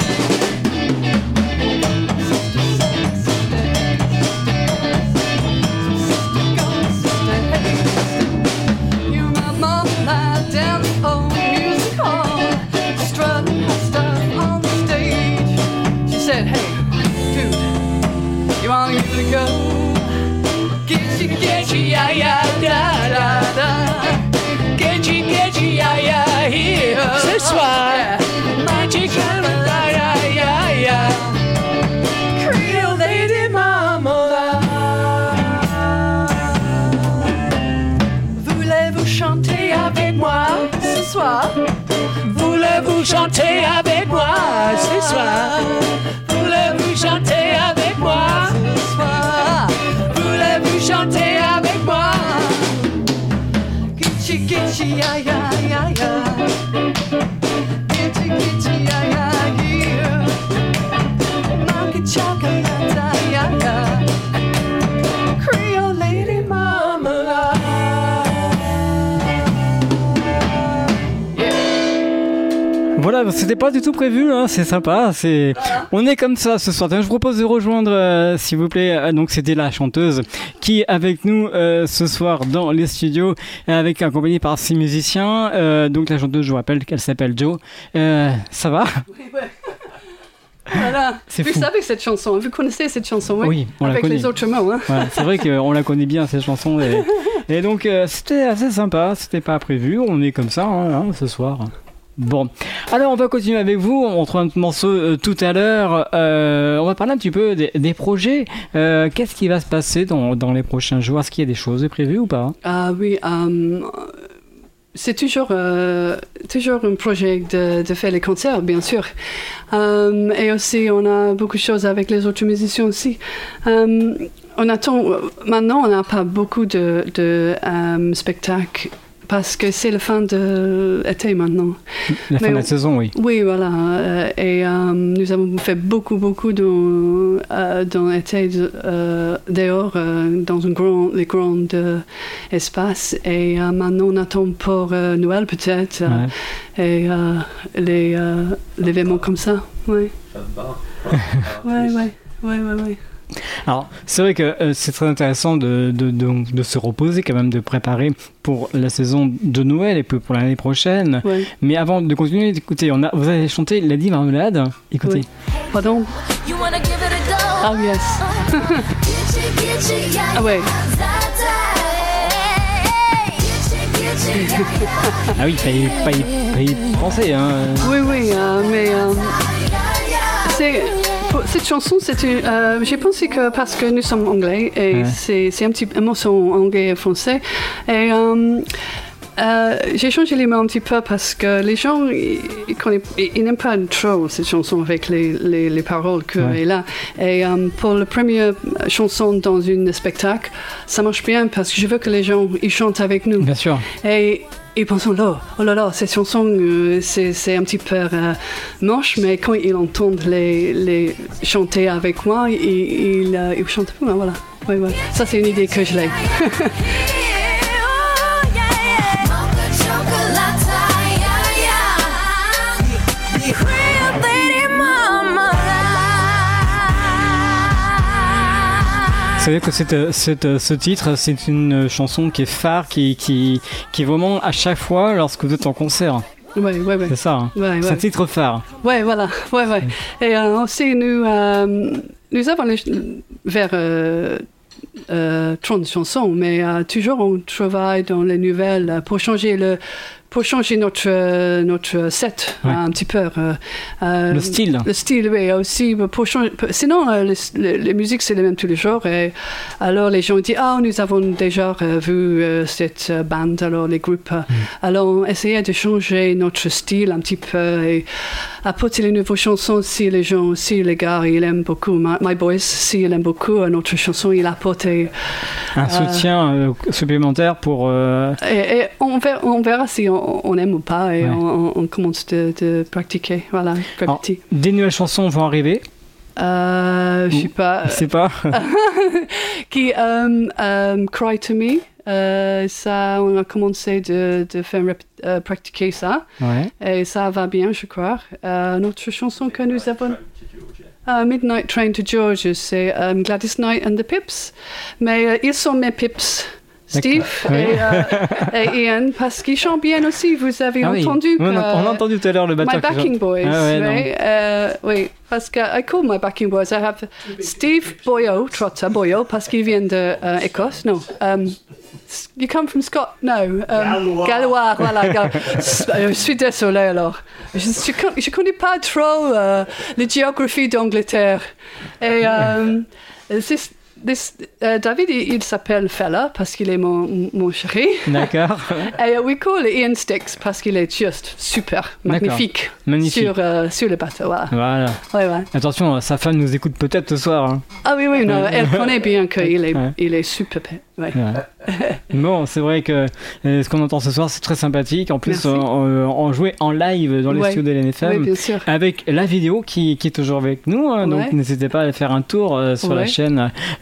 Ce soir, Magic Creole Lady Marmalade. Voulez-vous chanter avec moi ce soir? Voulez-vous chanter avec moi ce soir? Voulez-vous chanter avec moi Ce soir. voilà, c'était pas du tout prévu, hein, c'est sympa. C'est... On est comme ça ce soir. Je vous propose de rejoindre, euh, s'il vous plaît, euh, donc c'était la chanteuse qui est avec nous euh, ce soir dans les studios, avec accompagnée par six musiciens. Euh, donc la chanteuse, je vous rappelle qu'elle s'appelle Jo. Euh, ça va? Oui, ouais. Voilà. C'est vous fou. savez cette chanson, vous connaissez cette chanson, oui, Oui, on la avec connaît. les autres mots. Hein. Ouais, c'est vrai qu'on la connaît bien cette chanson et, et donc euh, c'était assez sympa, c'était pas prévu, on est comme ça hein, hein, ce soir. Bon, alors on va continuer avec vous, on retrouve un morceau euh, tout à l'heure, euh, on va parler un petit peu des, des projets, euh, qu'est-ce qui va se passer dans, dans les prochains jours, est-ce qu'il y a des choses prévues ou pas? Ah oui, um, c'est toujours, euh, toujours un projet de, de faire les concerts, bien sûr. Um, et aussi, on a beaucoup de choses avec les autres musiciens aussi. Um, on attend, maintenant, on n'a pas beaucoup de, de um, spectacles parce que c'est la fin de l'été maintenant. La fin Mais de la on- saison, oui. Oui, voilà. Euh, et euh, nous avons fait beaucoup, beaucoup dans, euh, dans l'été euh, dehors, euh, dans un grand, les grands euh, espaces. Et euh, maintenant, on attend pour euh, Noël peut-être. euh, Ouais. Et euh, les euh, l'événement comme ça. Oui. Oui, oui. Oui, oui, oui. Alors, c'est vrai que euh, c'est très intéressant de, de, de, de se reposer, quand même, de préparer pour la saison de Noël et puis pour l'année prochaine. Oui. Mais avant de continuer, écoutez, on a, vous avez chanté Lady Marmelade. Écoutez. Oui. Pardon? Ah, yes. Ah, ouais. Ah oui, pas y, pas y, pas y penser, hein. Oui, oui, euh, mais euh, c'est, pour cette chanson, c'est une, euh, j'ai pensé que parce que nous sommes anglais et Ouais. c'est, c'est un petit un morceau anglais et français et euh, euh, j'ai changé les mots un petit peu parce que les gens ils, ils, connaissent- ils- ils n'aiment pas trop cette chanson avec les, les, les paroles que Ouais. est là. Et euh, pour la première chanson dans un spectacle, ça marche bien parce que je veux que les gens ils chantent avec nous. Bien sûr. Et ils pensent, oh là, oh là là, cette chanson, euh, c'est, c'est un petit peu euh, moche, mais quand ils entendent les, les chanter avec moi, ils, ils, euh, ils chantent. Ah, voilà, ouais, ouais. Ça, c'est une idée que je l'ai. Vous savez que cette, cette, ce titre, c'est une chanson qui est phare, qui, qui, qui est vraiment à chaque fois lorsque vous êtes en concert. Ouais, ouais, ouais. C'est ça, hein. Ouais, C'est ouais. un titre phare. Ouais, voilà, ouais, ouais. Et euh, aussi, nous, euh, nous avons les- vers euh, euh, trente chansons, mais euh, toujours on travaille dans les nouvelles euh, pour changer le, pour changer notre euh, notre set Ouais. euh, un petit peu. euh, euh, Le style. Le style, oui, aussi pour changer. Sinon, euh, les, les, les musiques c'est les mêmes tous les jours. Et alors les gens disent ah nous avons déjà euh, vu euh, cette euh, bande, alors les groupes. euh, Alors on essayait de changer notre style un petit peu et apporter les nouvelles chansons si les gens, si les gars ils aiment beaucoup. My, My Boys, si ils aiment beaucoup euh, notre chanson, il apporte. Et, Un soutien euh, supplémentaire pour... euh, et, et on, verra, on verra si on, on aime ou pas et Ouais. on, on commence de, de pratiquer. Voilà, alors, petit. des nouvelles chansons vont arriver. Euh, je sais pas. Je sais pas. qui um, um, Cry to Me. Euh, ça, on a commencé de, de faire rép- euh, pratiquer ça Ouais. et ça va bien, je crois. Euh, notre chanson que nous avons. Uh, Midnight Train to Georgia, c'est um, Gladys Knight and the Pips. Mais euh, ils sont mes Pips. Steve D'accord. et, euh, et Ian, parce qu'ils chantent bien aussi. Vous avez Ah oui. entendu Oui, on, a, on a que- entendu tout à l'heure le batteur. My qui backing chante. boys, Ah ouais, non. right? Uh, oui, parce que I call my backing boys. I have Steve Boyo, Trotter Boyo, parce qu'il vient de euh, Écosse. No, um, s- you come from Scott? No, um, Gallois. Voilà. Gal- S- euh, je suis désolée alors. Je je, con- je connais pas trop euh, la géographie d'Angleterre. Et um, c'est- this, euh, David, il, il s'appelle Fella parce qu'il est mon, mon chéri. D'accord. Et uh, we call it Ian Sticks parce qu'il est juste super, magnifique, Magnifique. Sur, euh, sur le bateau. Voilà. Voilà. Ouais, ouais. Attention, sa femme nous écoute peut-être ce soir. Hein. Ah oui, oui, non, elle connaît bien qu'il est, Ouais. il est super. Ouais. Ouais. Bon, c'est vrai que euh, ce qu'on entend ce soir, c'est très sympathique. En plus, Merci. on, on- on jouait en live dans les Ouais. studios de l'N F M. Oui, bien sûr. Avec la vidéo qui, qui est toujours avec nous, hein, donc Ouais. n'hésitez pas à aller faire un tour euh, sur la Ouais. chaîne euh,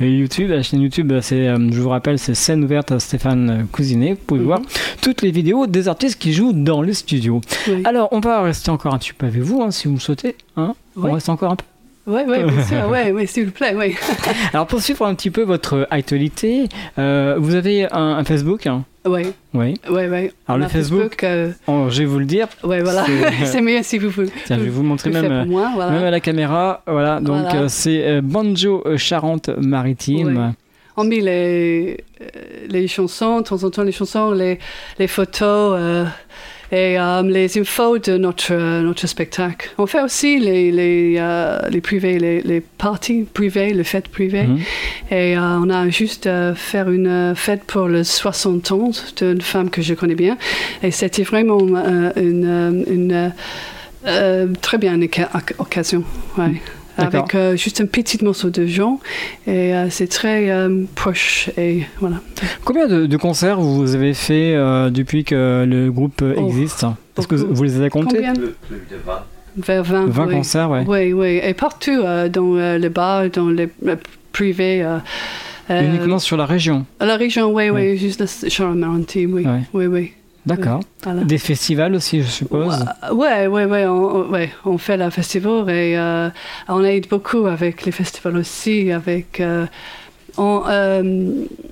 Et YouTube, la chaîne YouTube, c'est, euh, je vous rappelle, c'est Scène ouverte à Stéphane Cousinet. Vous pouvez mm-hmm. voir toutes les vidéos des artistes qui jouent dans les studios. Oui. Alors, on va rester encore un petit peu avec vous, hein, si vous le souhaitez. Hein. Oui. On reste encore un peu. Oui, oui, bien sûr, oui, oui, s'il vous plaît, oui. Alors, pour suivre un petit peu votre actualité, euh, vous avez un, un Facebook, hein? Oui. Oui. Oui, oui. Alors, le Facebook, Facebook euh... oh, je vais vous le dire. Oui, voilà. C'est, c'est mieux si vous voulez. Tiens, je vais vous montrer même, moi, voilà. même à la caméra. Voilà, donc voilà. Euh, c'est euh, Banjo Charente-Maritime. Oui. On met les, les chansons, de temps en temps les chansons, les, les photos. Euh, Et um, les infos de notre, euh, notre spectacle. On fait aussi les, les, euh, les privés, les, les parties privées, les fêtes privées. Mmh. Et euh, on a juste euh, fait une fête pour le soixante ans d'une femme que je connais bien. Et c'était vraiment euh, une, une, une euh, très bien occasion. Ouais. Mmh. Avec euh, juste un petit morceau de gens et euh, c'est très euh, proche et voilà. Combien de, de concerts vous avez fait euh, depuis que le groupe oh, existe? Est-ce que vous les avez comptés? Combien? Plus de vingt. Vers vingt, vingt oui. concerts, oui. Oui, oui, et partout euh, dans euh, les bars, dans les euh, privés. Euh, Uniquement euh, sur la région? La région, oui, oui, oui, juste la Charente-Maritime, oui, ouais. oui, oui. D'accord. Oui, voilà. Des festivals aussi, je suppose. Oui, oui, oui. On, ouais, on fait le festival et euh, on aide beaucoup avec les festivals aussi. Avec, euh, on, euh,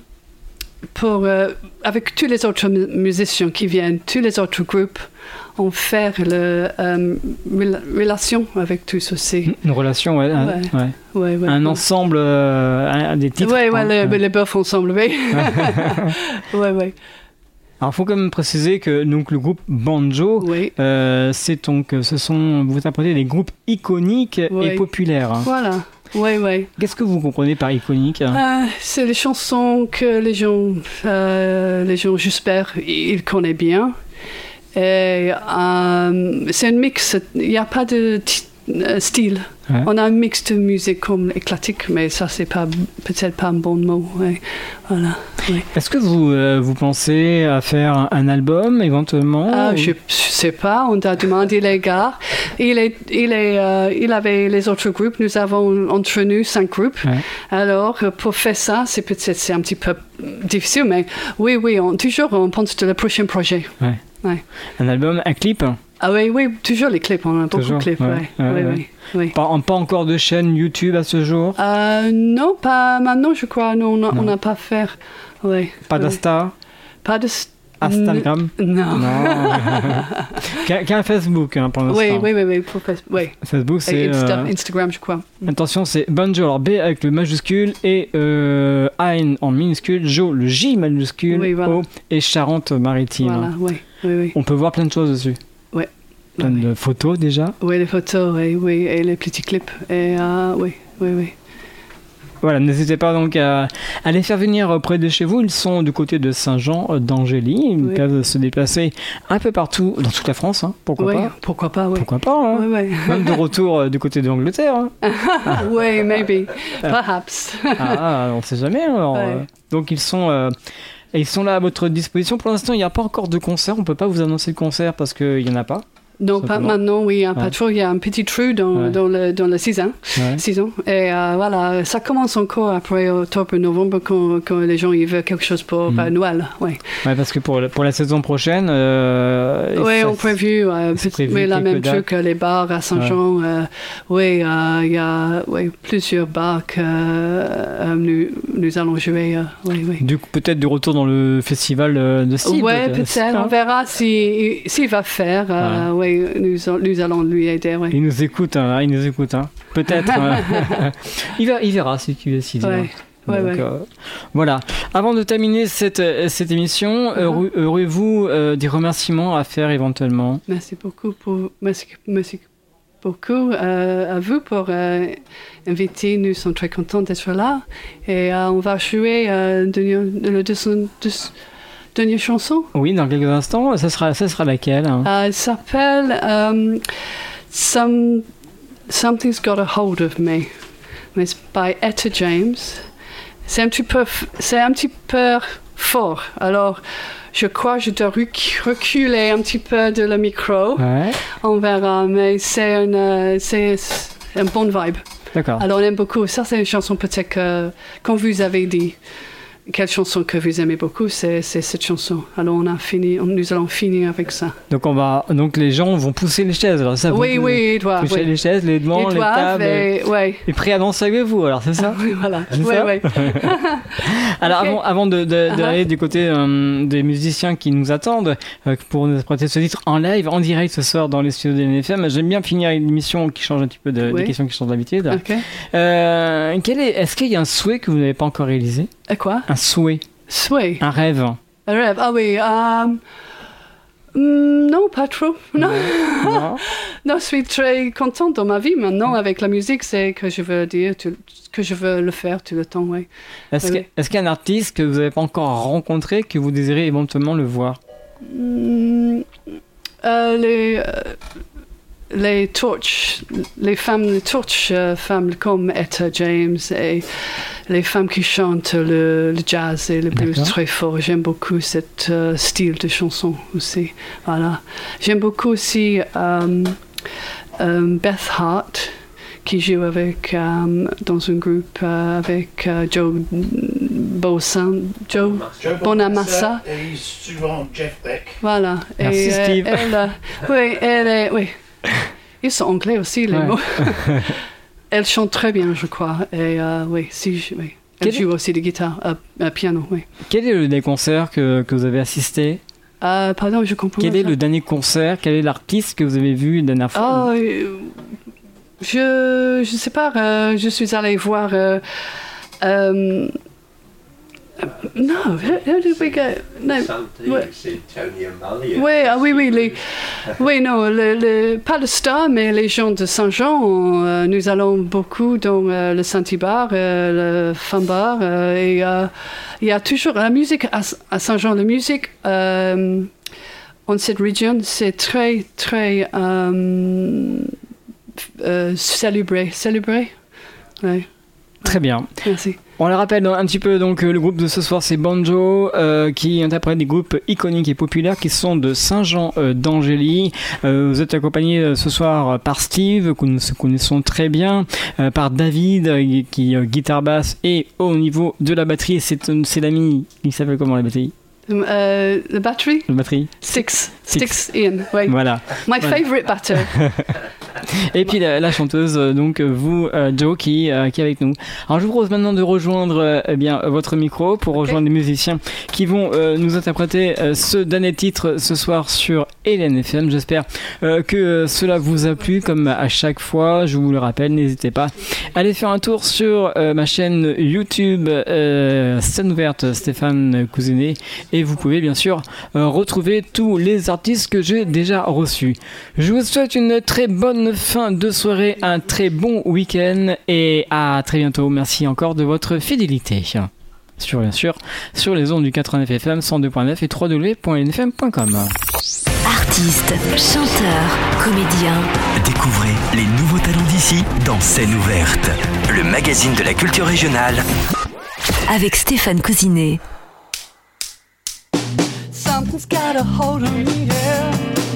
pour, euh, avec tous les autres musiciens qui viennent, tous les autres groupes, on fait le euh, relation avec tous aussi. Une relation, ouais. Un, ouais. Ouais. Ouais, ouais, un ouais. ensemble, euh, un, des titres. Oui, ouais, les, ouais. les bœufs ensemble, oui. Oui, oui. Alors, il faut quand même préciser que donc, le groupe Banjo, oui. euh, c'est donc, ce sont, vous interprétez des groupes iconiques oui. et populaires. Voilà, oui, oui. Qu'est-ce que vous comprenez par iconique? euh, C'est les chansons que les gens, euh, les gens j'espère, ils connaissent bien. Et, euh, c'est un mix, il n'y a pas de t- style. Ouais. On a un mix de musique comme éclatique, mais ça, c'est pas, peut-être pas un bon mot. Ouais. Voilà. Ouais. Est-ce que vous, euh, vous pensez à faire un, un album éventuellement? Ah, ou... Je ne sais pas. On a demandé les gars. Il, est, il, est, euh, il avait les autres groupes. Nous avons entre nous cinq groupes. Ouais. Alors, pour faire ça, c'est peut-être c'est un petit peu difficile, mais oui, oui, on, toujours on pense de le prochain projet. Ouais. Ouais. Un album, un clip? Ah oui, oui, toujours les clips, on a beaucoup de clips. Ouais, ouais, ouais, oui, ouais. Oui, oui. Pas, pas encore de chaîne YouTube à ce jour? euh, Non, pas maintenant, je crois. Non, on n'a pas fait. Ouais, pas d'Insta? Pas de... Instagram? Non. non. Qu'un Facebook hein, pour l'instant. Oui, oui, oui, oui, pour Facebook. Oui. Facebook, c'est. Insta, euh... Instagram, je crois. Attention, c'est Banjo, alors B avec le majuscule et euh, Ein en minuscule, Jo, le J majuscule, oui, voilà. O et Charente-Maritime. Voilà, oui, oui, oui. On peut voir plein de choses dessus. Oui. Plein oui. de photos déjà. Oui, les photos, oui, oui, et les petits clips. Et euh, oui, oui, oui. Voilà, n'hésitez pas donc à, à les faire venir près de chez vous. Ils sont du côté de Saint-Jean d'Angély. Ils oui. peuvent se déplacer un peu partout, dans toute la France. Hein. Pourquoi oui, pas pourquoi pas, oui. Pourquoi pas, hein. oui, oui. Même de retour du côté de l'Angleterre. Hein. Oui, maybe. Perhaps. Ah, on ne sait jamais. Alors, oui. euh, donc, ils sont... Euh, Et ils sont là à votre disposition. Pour l'instant, il n'y a pas encore de concert. On ne peut pas vous annoncer de concert parce qu'il n'y en a pas. Non, pas maintenant, oui, il y a pas trop. Il y a un petit trou dans, ouais. dans, le, dans la saison. Ouais. saison. Et euh, voilà, ça commence encore après octobre, novembre, quand, quand les gens ils veulent quelque chose pour mmh. euh, Noël. Oui, ouais, parce que pour, pour la saison prochaine... Euh, oui, on prévu, euh, prévu oui, la même chose que les bars à Saint-Jean. Ouais. Euh, oui, euh, il y a oui, plusieurs bars que euh, nous, nous allons jouer. Euh, oui, oui. Du coup, peut-être du retour dans le festival de Steve. Oui, peut-être. peut-être. On verra s'il si, si va faire. Euh, ouais. Oui, nous, nous allons lui aider. Oui. Il nous écoute, hein, il nous écoute. Hein. Peut-être. il, va, il verra si tu décides. Oui, oui, oui. Euh, voilà. Avant de terminer cette, cette émission, uh-huh. euh, aurez-vous euh, des remerciements à faire éventuellement? Merci beaucoup pour, merci, merci beaucoup euh, à vous pour euh, inviter. Nous sommes très contents d'être là. Et euh, on va jouer euh, de, le deuxième... dernière chanson? Oui, dans quelques instants. Ça sera, ça sera laquelle? Hein? Uh, elle s'appelle um, Some, Something's Got a Hold of Me. C'est by Etta James. C'est un petit peu, c'est un petit peu fort. Alors, je crois que je dois reculer un petit peu de le micro. Ouais. On verra, mais c'est une, c'est un bon vibe. D'accord. Alors on aime beaucoup. Ça, c'est une chanson peut-être que quand vous avez dit quelle chanson que vous aimez beaucoup, c'est, c'est cette chanson. Alors on a fini, on, nous allons finir avec ça. Donc on va, donc les gens vont pousser les chaises. Alors ça, oui, vous, oui, ils doivent. Pousser Oui. les chaises, les bancs, Ils les doivent, tables. et, Et, ouais. et prêts à danser avec vous. Alors c'est ça. Oui, voilà. C'est Oui, ça oui. Alors Ok. avant, avant de, de, Uh-huh. d'aller du côté euh, des musiciens qui nous attendent euh, pour nous prêter ce titre en live, en direct ce soir dans les studios de L N F M, j'aime bien finir une émission qui change un petit peu de, Oui. des questions qui changent d'habitude. Ok. Euh, quel est, est-ce qu'il y a un souhait que vous n'avez pas encore réalisé? Et quoi? Un souhait, Souhait. un rêve? Un rêve. Ah oui. euh, mm, non, pas trop. Non. Non. Non, je suis très contente dans ma vie maintenant avec la musique. C'est que je veux dire, tout- que je veux le faire tout le temps, oui. Est-ce, Oui. que- est-ce qu'il y a un artiste que vous n'avez pas encore rencontré que vous désirez éventuellement le voir? Mm, euh, les, euh, les torches, les femmes, les torches, euh, femmes comme Etta James et les femmes qui chantent le, le jazz et le blues D'accord. très fort. J'aime beaucoup ce euh, style de chanson aussi. Voilà. J'aime beaucoup aussi euh, euh, Beth Hart qui joue avec euh, dans un groupe euh, avec euh, Joe Bossan, Joe Bonamassa. Et souvent Jeff Beck. Voilà. Merci, et, euh, Steve. elle, euh, oui, elle est, oui. Ils sont anglais aussi, les Ouais. mots. Elle chante très bien, je crois. Et euh, oui, si, je- oui. Elle Quel est- joue aussi de guitare, euh, euh, piano, oui. Quel est le dernier concert que, que vous avez assisté? Euh, pardon, je comprends Quel pas est ça. le dernier concert? Quel est l'artiste que vous avez vu la dernière fois? Oh, euh, je je sais pas. euh, je suis allée voir. Euh, euh, non, how did we go? No, ouais. C'est Tony O'Malley. Oui, ah oui, oui, les, oui, non, le, le- pas le Star, mais les gens de Saint-Jean. on, euh, nous allons beaucoup dans euh, le Saint-Ibar, euh, le Fan-Bar, euh, et euh, il y a toujours la musique à, à Saint-Jean. La musique euh, en cette région, c'est très, très euh, euh, célébré, célébré. Oui, Très bien. merci. On le rappelle un petit peu, donc euh, le groupe de ce soir c'est Banjo euh, qui interprète des groupes iconiques et populaires qui sont de Saint-Jean euh, d'Angély. Euh, vous êtes accompagné euh, ce soir par Steve que nous connaissons très bien, euh, par David euh, qui euh, guitare basse et au niveau de la batterie c'est, euh, c'est l'ami, il s'appelle comment la batterie? Euh, the battery? La batterie Six. Six. Six Ian, oui. Voilà. My Voilà. favorite batter. Et puis la, la chanteuse, euh, donc euh, vous, euh, Joe, qui, euh, qui est avec nous. Alors je vous propose maintenant de rejoindre euh, eh bien, euh, votre micro pour rejoindre les musiciens qui vont euh, nous interpréter euh, ce dernier titre ce soir sur L N F M. J'espère euh, que euh, cela vous a plu, comme à chaque fois. Je vous le rappelle, n'hésitez pas à aller faire un tour sur euh, ma chaîne YouTube euh, Scène ouverte Stéphane Cousinet, et vous pouvez bien sûr euh, retrouver tous les artistes que j'ai déjà reçus. Je vous souhaite une très bonne fin de soirée, un très bon week-end et à très bientôt. Merci encore de votre fidélité. Sur, bien sûr, sur les ondes du quatre-vingt-neuf F M, cent deux point neuf et w w w point l n f m point com. Artistes, chanteurs, comédiens. Découvrez les nouveaux talents d'ici dans Scène ouverte, le magazine de la culture régionale. Avec Stéphane Cousinet. Something's got a hold on me, yeah.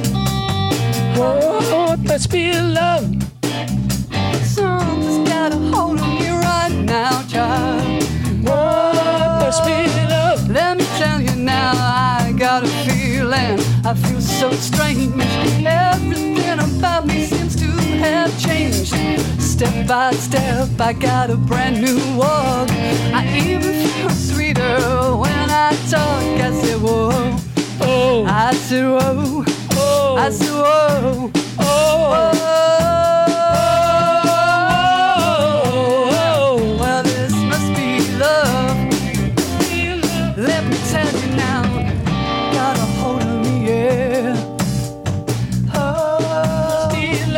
Oh, it must be love. Something's got a hold on me right now, child. Oh, it must be love. Let me tell you now, I got a feeling. I feel so strange. Everything about me seems to have changed. Step by step, I got a brand new walk. I even feel sweeter when I talk. I said, whoa. Oh, I said, whoa. oh, I said, whoa. oh, oh, oh. Well, this must be love. Let me tell you now, got a hold of me, yeah. Oh,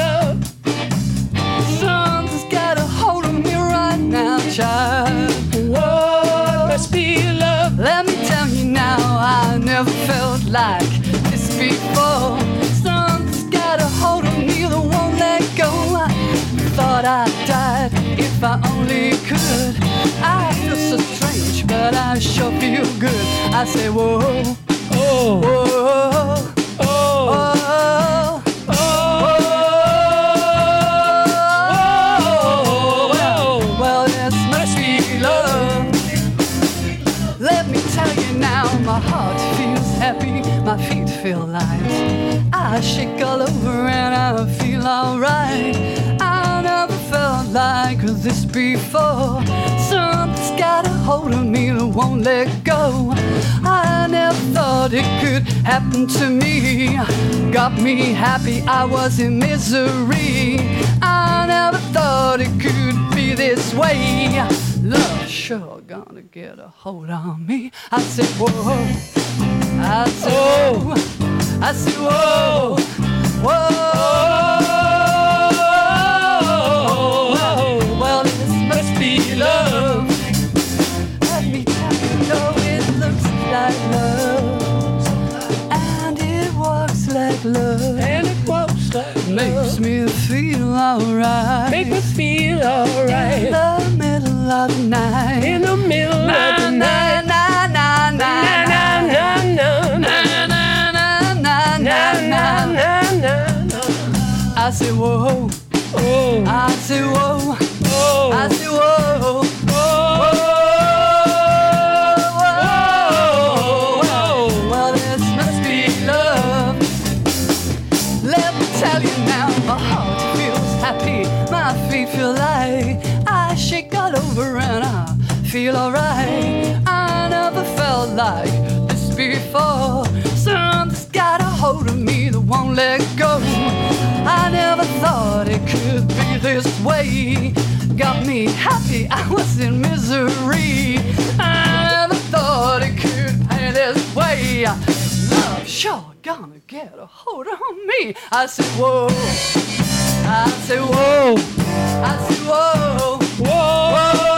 something's got a hold of me right now, child. Oh, it must be love. Let me tell you now, I never felt like this before. Something's got a hold of me that won't let go. I thought I died if I only could. I feel so strange, but I sure feel good. I say, whoa, Oh, whoa, oh, whoa, oh, whoa. now, my heart feels happy, my feet feel light. I shake all over and I feel alright. I never felt like this before. Something's got a hold of me that won't let go. I never thought it could happen to me. Got me happy, I was in misery. I never thought it could be this way. Love sure gonna get a hold on me. I said whoa, I said whoa, I said whoa, whoa. Well, this must be love. Let me tell you, know it looks like love, and it walks like love, And it walks like love. makes me feel alright. Make me feel alright. In the middle of the night. In the middle of the night. Na na na na Na na na na na na na na na na na. I say whoa, Oh, I say whoa, oh, I say whoa, whoa, whoa. Well, this must be love. Let me tell you now, my heart feels happy, my feet feel light. I shake all over and I feel alright. I never felt like this before. Something's got a hold of me that won't let go. I never thought it could be this way. Got me happy, I was in misery. I never thought it could be this way. Love sure gonna get a hold on me. I said whoa, I said whoa, I said whoa, whoa,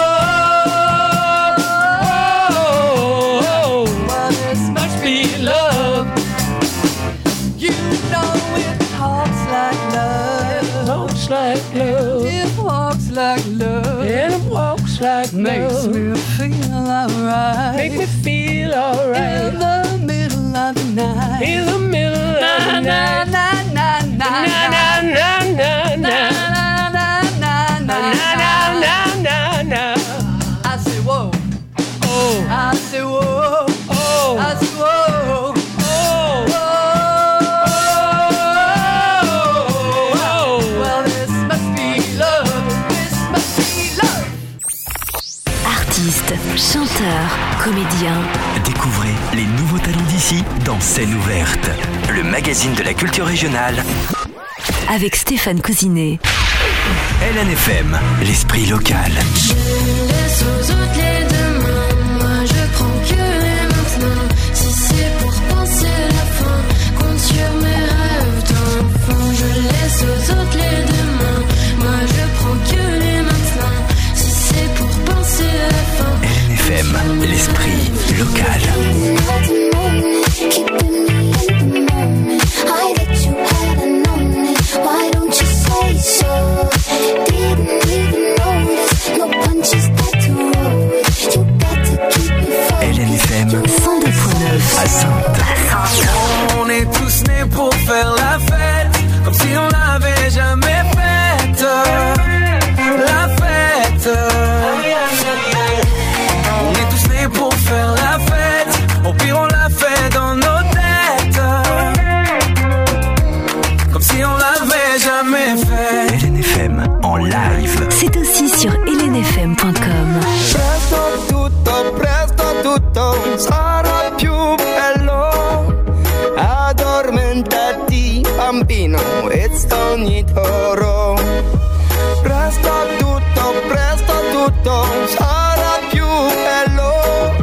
whoa. Well, this must be love. You know it talks like love. walks like love. It walks like love. And it walks like Makes love. me feel alright. Make me feel alright. In the middle of the night. In the middle of the night. Na na na Na na na na na na na. na na na Na na na na. I say whoa, Oh, I say whoa, oh, I say whoa, oh, whoa. Well, this must be love. This must be love. Artistes, chanteurs, comédiens. Découvrez les nouveaux talents d'ici dans Scène ouverte, le magazine de la culture régionale. Avec Stéphane Cousinet. L N F M, l'esprit local. Je laisse aux autres les demain, moi je prends que les maintenant. Si c'est pour penser la fin, compte sur mes rêves d'enfant. Je laisse aux autres les demain, moi je prends que les maintenant. Si c'est pour penser la fin. L N F M, l'esprit local. Why don't you say so? Didn't even notice. No punches that to roll. You got to keep it focused. L N F M cent deux virgule neuf à Saintes. On est tous nés pour faire la fête, comme si on l'avait jamais faite. La fête. On est tous nés pour faire la fête, au pire on l'a fait dans nos têtes, comme si on l'avait jamais fait. L N F M en live. C'est aussi sur L N F M point com. Presto tutto, presto tutto sarà più bello. Addormentati bambino e sogni d'oro. Presto tutto, presto tutto sarà più bello.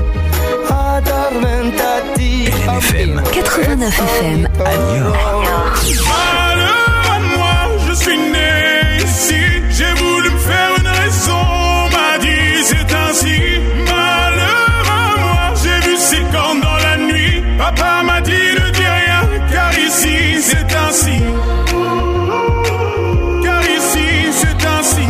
Addormentati L N F M quatre-vingt-neuf F M à Niort. Malheur à moi, je suis né ici. J'ai voulu me faire une raison, on m'a dit c'est ainsi. Malheur à moi, j'ai vu ses cornes dans la nuit. Papa m'a dit ne dis rien, car ici c'est ainsi. Car ici c'est ainsi.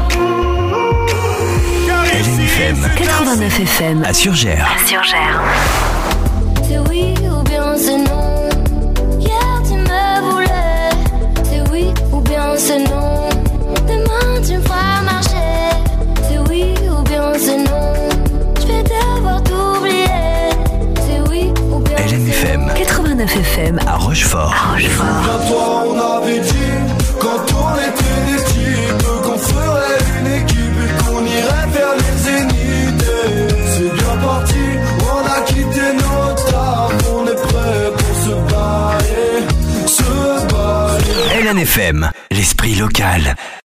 Car L N F M quatre-vingt-neuf F M à Surgères. C'est oui ou bien c'est non. Hier tu me voulais. C'est oui ou bien c'est non. Demain tu me feras marcher. C'est oui ou bien c'est non. Je vais devoir t'oublier. F M à Rochefort. À Rochefort. Toi, on avait dit, quand on était des types, qu'on ferait une équipe et qu'on irait vers les zéniths. C'est bien parti, on a quitté nos tables, on est prêt pour se bailler, se bailler. L N F M, l'esprit local.